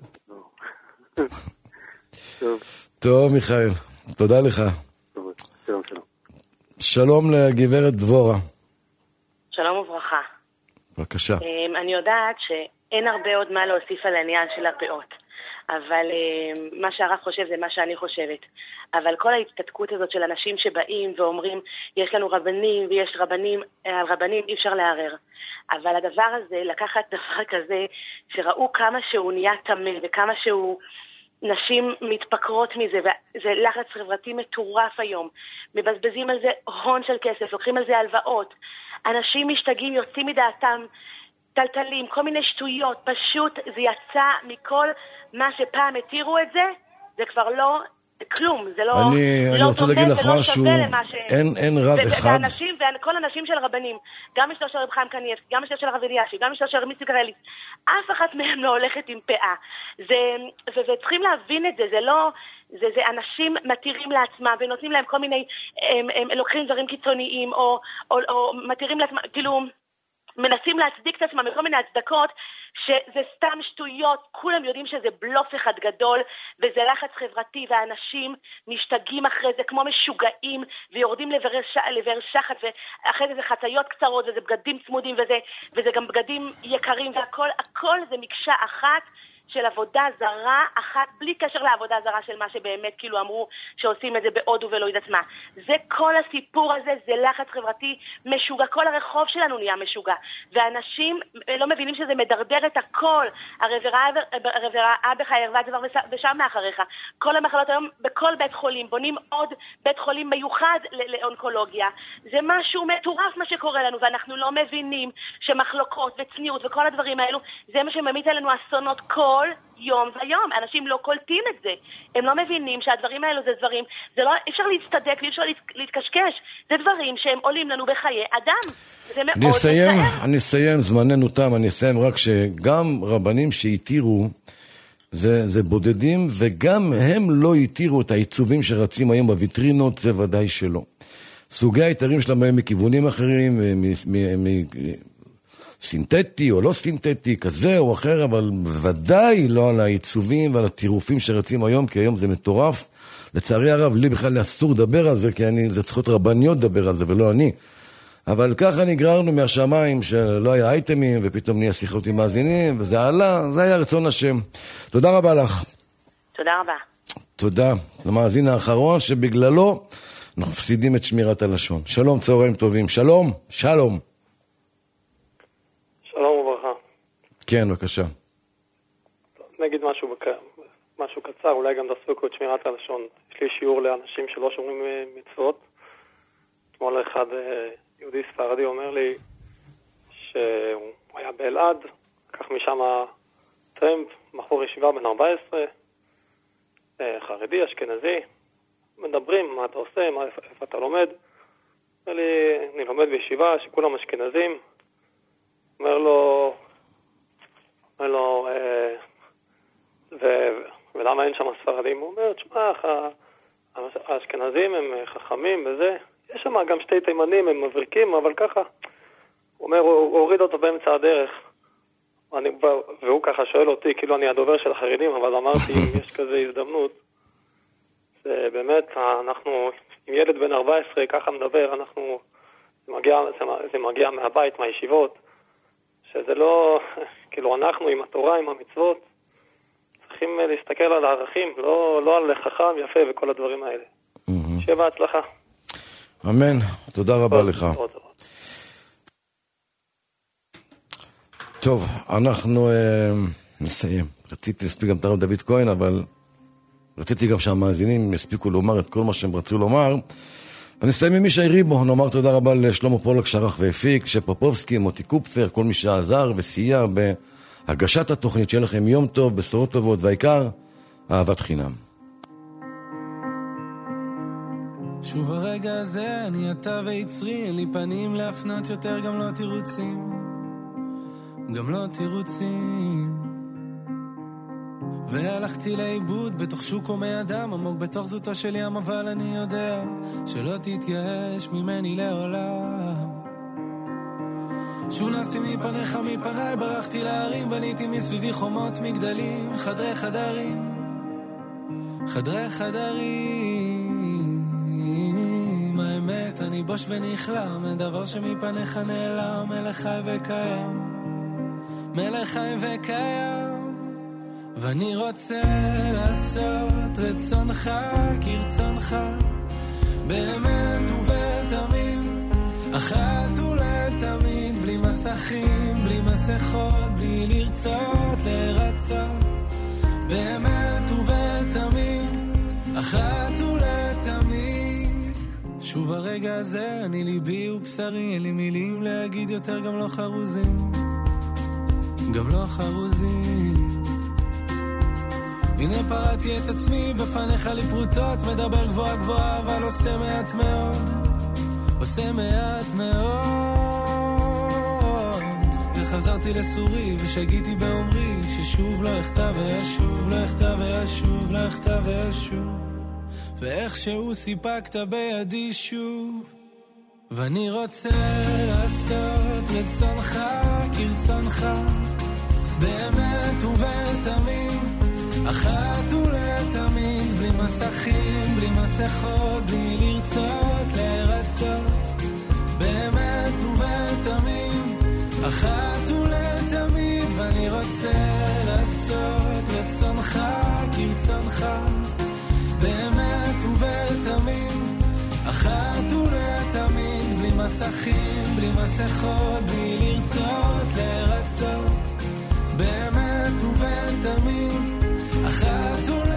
טוב, מיכאל. תודה לך. שלום. שלום לגברת דבורה. שלום וברכה. בבקשה. אני יודעת שאין הרבה עוד מה להוסיף על העניין של הפאות. אבל מה שהרב חושב זה מה שאני חושבת. אבל כל ההצטדקות הזאת של אנשים שבאים ואומרים יש לנו רבנים ויש רבנים, על רבנים אי אפשר לערער. אבל הדבר הזה, לקחת דבר כזה שראו כמה שהוא נהיה תמל וכמה שהוא נשים מתפקרות מזה, וזה לחץ חברתי מטורף היום. מבזבזים על זה הון של כסף, לוקחים על זה הלוואות. אנשים משתגעים, יוצאים מדעתם, טלטלים, כל מיני שטויות. פשוט זה יצא מכל מה שפעם התירו את זה, זה כבר לא כלום, זה לא אני רוצה להגיד לך משהו, אין רב אחד. ואנשים, וכל אנשים של רבנים, גם אשתו של רב חיים קניאבסקי, גם אשתו של רב אלישיב, גם אשתו של רב מיסטיקה אליס, אף אחת מהם לא הולכת עם פאה. וצריכים להבין את זה, זה לא, זה אנשים מתירים לעצמם, ונותנים להם כל מיני, הם לוקחים דברים קיצוניים, או מתירים לעצמם, כאילו, מנסים להצדיק את עצמם מכל מיני הצדקות שזה סתם שטויות, כולם יודעים שזה בלוף אחד גדול וזה לחץ חברתי והאנשים משתגעים אחרי זה כמו משוגעים ויורדים לבר שחת ואחרי זה חציות קצרות וזה בגדים צמודים וזה גם בגדים יקרים והכל זה מקשה אחת של עבודה זרה אחת, בלי קשר לעבודה זרה של מה שבאמת כאילו אמרו שעושים את זה בהודו ולא יודעת מה. זה כל הסיפור הזה, זה לחץ חברתי משוגע, כל הרחוב שלנו נהיה משוגע, ואנשים לא מבינים שזה מדרדר את הכל. הרב בחייר והדבר ושם מאחריך. כל המחלות היום בכל בית חולים, בונים עוד בית חולים מיוחד לאונקולוגיה. זה משהו מטורף מה שקורה לנו, ואנחנו לא מבינים שמחלוקות וצניעות וכל הדברים האלו, זה מה שממיט עלינו אסונות כל יום ויום. אנשים לא קולטים את זה, הם לא מבינים שהדברים האלו זה דברים, זה לא, אפשר להצטדק, אי אפשר להתקשקש, זה דברים שהם עולים לנו בחיי אדם. זה מאוד אני אסיים, זמננו תם, אני אסיים רק שגם רבנים שהתירו זה בודדים, וגם הם לא התירו את העיצובים שרצים היום בוויטרינות, זה ודאי שלא. סוגי היתרים שלהם הם מכיוונים אחרים, סינתטי או לא סינתטי, כזה או אחר, אבל ודאי לא על העיצובים ועל הטירופים שרצים היום, כי היום זה מטורף. לצערי הרב, לי בכלל אסור לדבר על זה, כי זה צריכות רבניות לדבר על זה, ולא אני. אבל ככה נגררנו מהשמיים שלא היה אייטמים, ופתאום נהיה שיחות עם מאזינים, וזה עלה, זה היה רצון השם. תודה רבה לך. תודה רבה. תודה למאזין האחרון, שבגללו אנחנו מפסידים את שמירת הלשון. שלום, צהריים טובים. שלום. שלום וברכה. כן, בבקשה. נגיד משהו קצר, אולי גם תעסוקו את שמירת הלשון. יש לי שיעור לאנשים שלא שומרים מצוות. אתמול אחד יהודי ספרדי אומר לי שהוא היה באלעד, לקח משם טרמפ, בחור ישיבה בן 14, חרדי, אשכנזי, מדברים, מה אתה עושה, איפה אתה לומד? אומר לי, אני לומד בישיבה שכולם אשכנזים. אומר לו, ולמה אין שם ספרדים? הוא אומר, תשמע, האשכנזים הם חכמים וזה, יש שם גם שתי תימנים, הם מבריקים, אבל ככה. הוא אומר, הוא הוריד אותו באמצע הדרך. והוא ככה שואל אותי, כאילו אני הדובר של החרדים, אבל אמרתי, אם יש כזה הזדמנות, זה באמת, אנחנו, עם ילד בן 14, ככה מדבר, זה מגיע מהבית, מהישיבות, שזה לא, כאילו אנחנו עם התורה, עם המצוות, צריכים להסתכל על הערכים, לא על חכם, יפה וכל הדברים האלה. שיהיה בהצלחה. אמן, תודה רבה לך. טוב, אנחנו נסיים. רציתי להספיק גם את הרב דוד כהן, אבל רציתי גם שהמאזינים יספיקו לומר את כל מה שהם רצו לומר. אני אסיים עם מישי ריבו, נאמר תודה רבה לשלמה פולק שערך והפיק, שפופובסקי, מוטי קופפר, כל מי שעזר וסייע בהגשת התוכנית. שיהיה לכם יום טוב, בשורות טובות, והעיקר, אהבת חינם. שוב הרגע הזה, אני אתה ויצרי, אין לי פנים להפנות יותר, גם לא תירוצים, גם לא תירוצים. והלכתי לאיבוד בתוך שוק הומי אדם, עמוק בתוך זאתו של ים, אבל אני יודע שלא תתייאש ממני לעולם. שונסתי מפניך מפניי, ברחתי להרים, בניתי מסביבי חומות מגדלים, חדרי חדרים, חדרי חדרים. האמת אני בוש ונכלם, הדבר שמפניך נעלם, מלך חי וקיים, מלך חי וקיים. ואני רוצה לעשות רצונך כרצונך, באמת ובתמים, אחת ולתמיד, בלי מסכים, בלי מסכות, בלי לרצות לרצות, באמת ובתמים, אחת ולתמיד. שוב הרגע הזה, אני ליבי ובשרי, אין לי מילים להגיד יותר, גם לא חרוזים, גם לא חרוזים. הנה פרעתי את עצמי בפניך לפרוטות, מדבר גבוהה גבוהה אבל עושה מעט מאוד, עושה מעט מאוד. וחזרתי לסורי ושגיתי באומרי, ששוב לא אכתב וישוב, לא אכתב וישוב, לא אכתב וישוב, ואיכשהו סיפקת בידי שוב. ואני רוצה לעשות רצונך כרצונך, באמת ובתמים, אחת ולתמיד, בלי מסכים, בלי מסכות, בלי לרצות לרצות, באמת ובתמים, אחת ולתמיד. ואני רוצה לעשות רצונך כרצונך, באמת ובתמים, אחת ולתמיד, בלי מסכים, בלי מסכות, בלי לרצות לרצות, באמת ובתמים, אחת ולתמיד.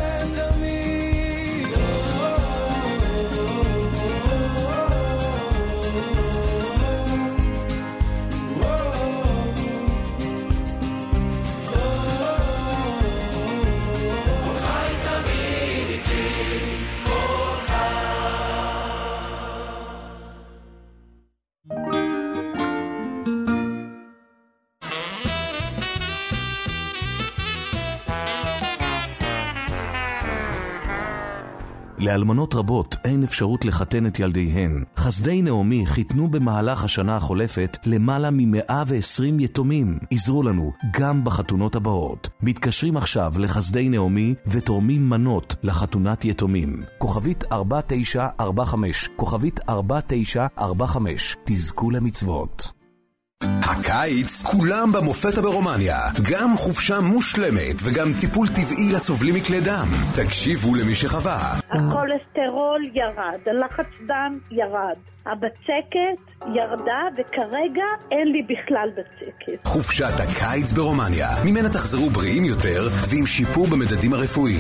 לאלמנות רבות אין אפשרות לחתן את ילדיהן. חסדי נעמי חיתנו במהלך השנה החולפת למעלה מ-120 יתומים. עזרו לנו גם בחתונות הבאות. מתקשרים עכשיו לחסדי נעמי ותורמים מנות לחתונת יתומים. כוכבית 4945, כוכבית 4945. תזכו למצוות. הקיץ כולם במופתה ברומניה, גם חופשה מושלמת וגם טיפול טבעי לסובלים מכלי דם. תקשיבו למי שחווה. הכולסטרול ירד, הלחץ דם ירד, הבצקת ירדה וכרגע אין לי בכלל בצקת. חופשת הקיץ ברומניה, ממנה תחזרו בריאים יותר ועם שיפור במדדים הרפואיים.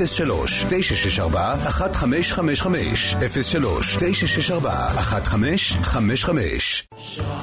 03-964-1555 03-964-1555.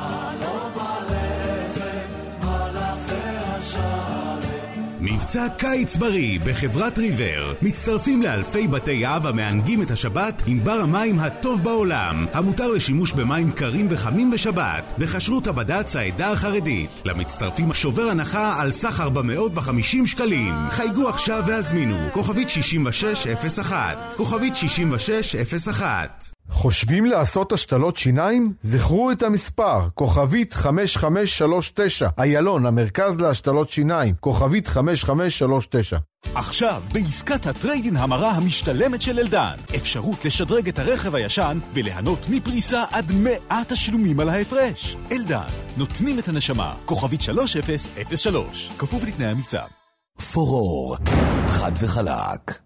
מבצע קיץ בריא בחברת ריבר. מצטרפים לאלפי בתי אב המענגים את השבת עם בר המים הטוב בעולם, המותר לשימוש במים קרים וחמים בשבת, בכשרות הבד"ץ העדה החרדית. למצטרפים שובר הנחה על סך 450 שקלים. חייגו עכשיו והזמינו. כוכבית 6601, כוכבית 6601. חושבים לעשות השתלות שיניים? זכרו את המספר, כוכבית 5539, איילון, המרכז להשתלות שיניים, כוכבית 5539. עכשיו, בעסקת הטריידין המרה המשתלמת של אלדן, אפשרות לשדרג את הרכב הישן ולהנות מפריסה עד 100 תשלומים על ההפרש. אלדן, נותנים את הנשמה, כוכבית 3003, כפוף לתנאי המבצע. פורור, חד וחלק.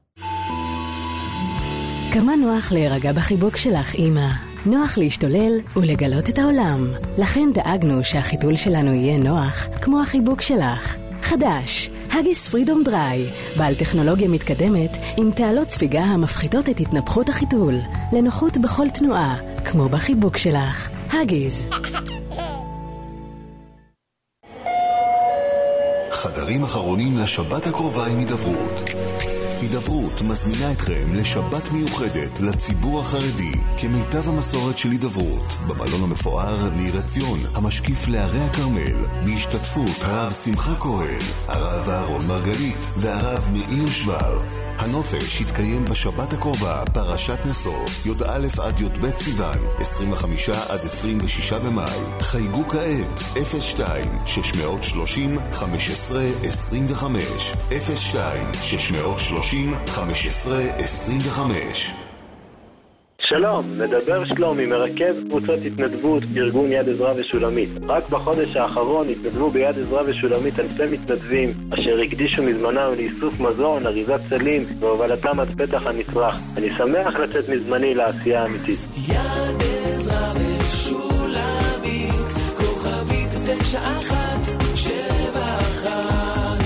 כמה נוח להירגע בחיבוק שלך, אמא. נוח להשתולל ולגלות את העולם. לכן דאגנו שהחיתול שלנו יהיה נוח, כמו החיבוק שלך. חדש, הגיס פרידום דריי, בעל טכנולוגיה מתקדמת עם תעלות ספיגה המפחיתות את התנפחות החיתול, לנוחות בכל תנועה, כמו בחיבוק שלך. הגיס. חדרים אחרונים לשבת הקרובה עם הידברות. הידברות מזמינה אתכם לשבת מיוחדת לציבור החרדי כמיטב המסורת של הידברות במלון המפואר ניר עציון המשקיף לערי הכרמל בהשתתפות הרב שמחה כהן, הרב אהרון מרגלית והרב מאיר שוורץ. הנופש יתקיים בשבת הקרובה פרשת נשוא י"א עד י"ב סיוון 25 עד 26 במאי. חייגו כעת 02-630-1525 02-630-1525. שלום, מדבר שלומי, מרכז קבוצות התנדבות ארגון יד עזרא ושולמית. רק בחודש האחרון התנדבו ביד עזרא ושולמית אלפי מתנדבים אשר הקדישו מזמנם לאיסוף מזון, אריזת סלים והובלתם עד פתח הנצרך. אני שמח לצאת מזמני לעשייה האמיתית. יד עזרא ושולמית כוכבית 9171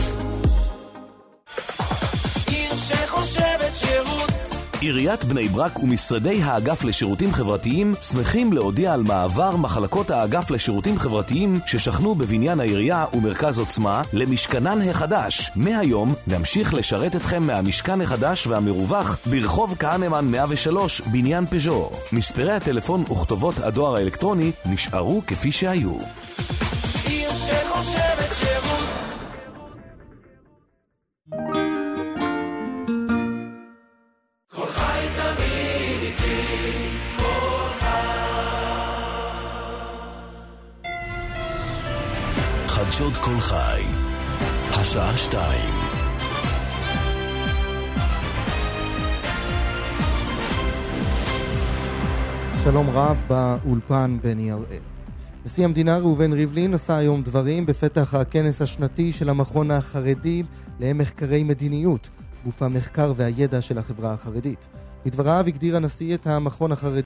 עיר שחושבת שירות. עיריית בני ברק ומשרדי האגף לשירותים חברתיים שמחים להודיע על מעבר מחלקות האגף לשירותים חברתיים ששכנו בבניין העירייה ומרכז עוצמה למשכנן החדש. מהיום נמשיך לשרת אתכם מהמשכן החדש והמרווח ברחוב כהנמן 103 בניין פז'ו. מספרי הטלפון וכתובות הדואר האלקטרוני נשארו כפי שהיו. עיר שחושבת שירות. חדשות כל חי, השעה 2. שלום רב באולפן בני הראל. נשיא המדינה ראובן ריבלין נשא היום דברים בפתח הכנס השנתי של המכון החרדי למחקרי מדיניות, גוף המחקר והידע של החברה החרדית. מדבריו הגדיר הנשיא את המכון החרדי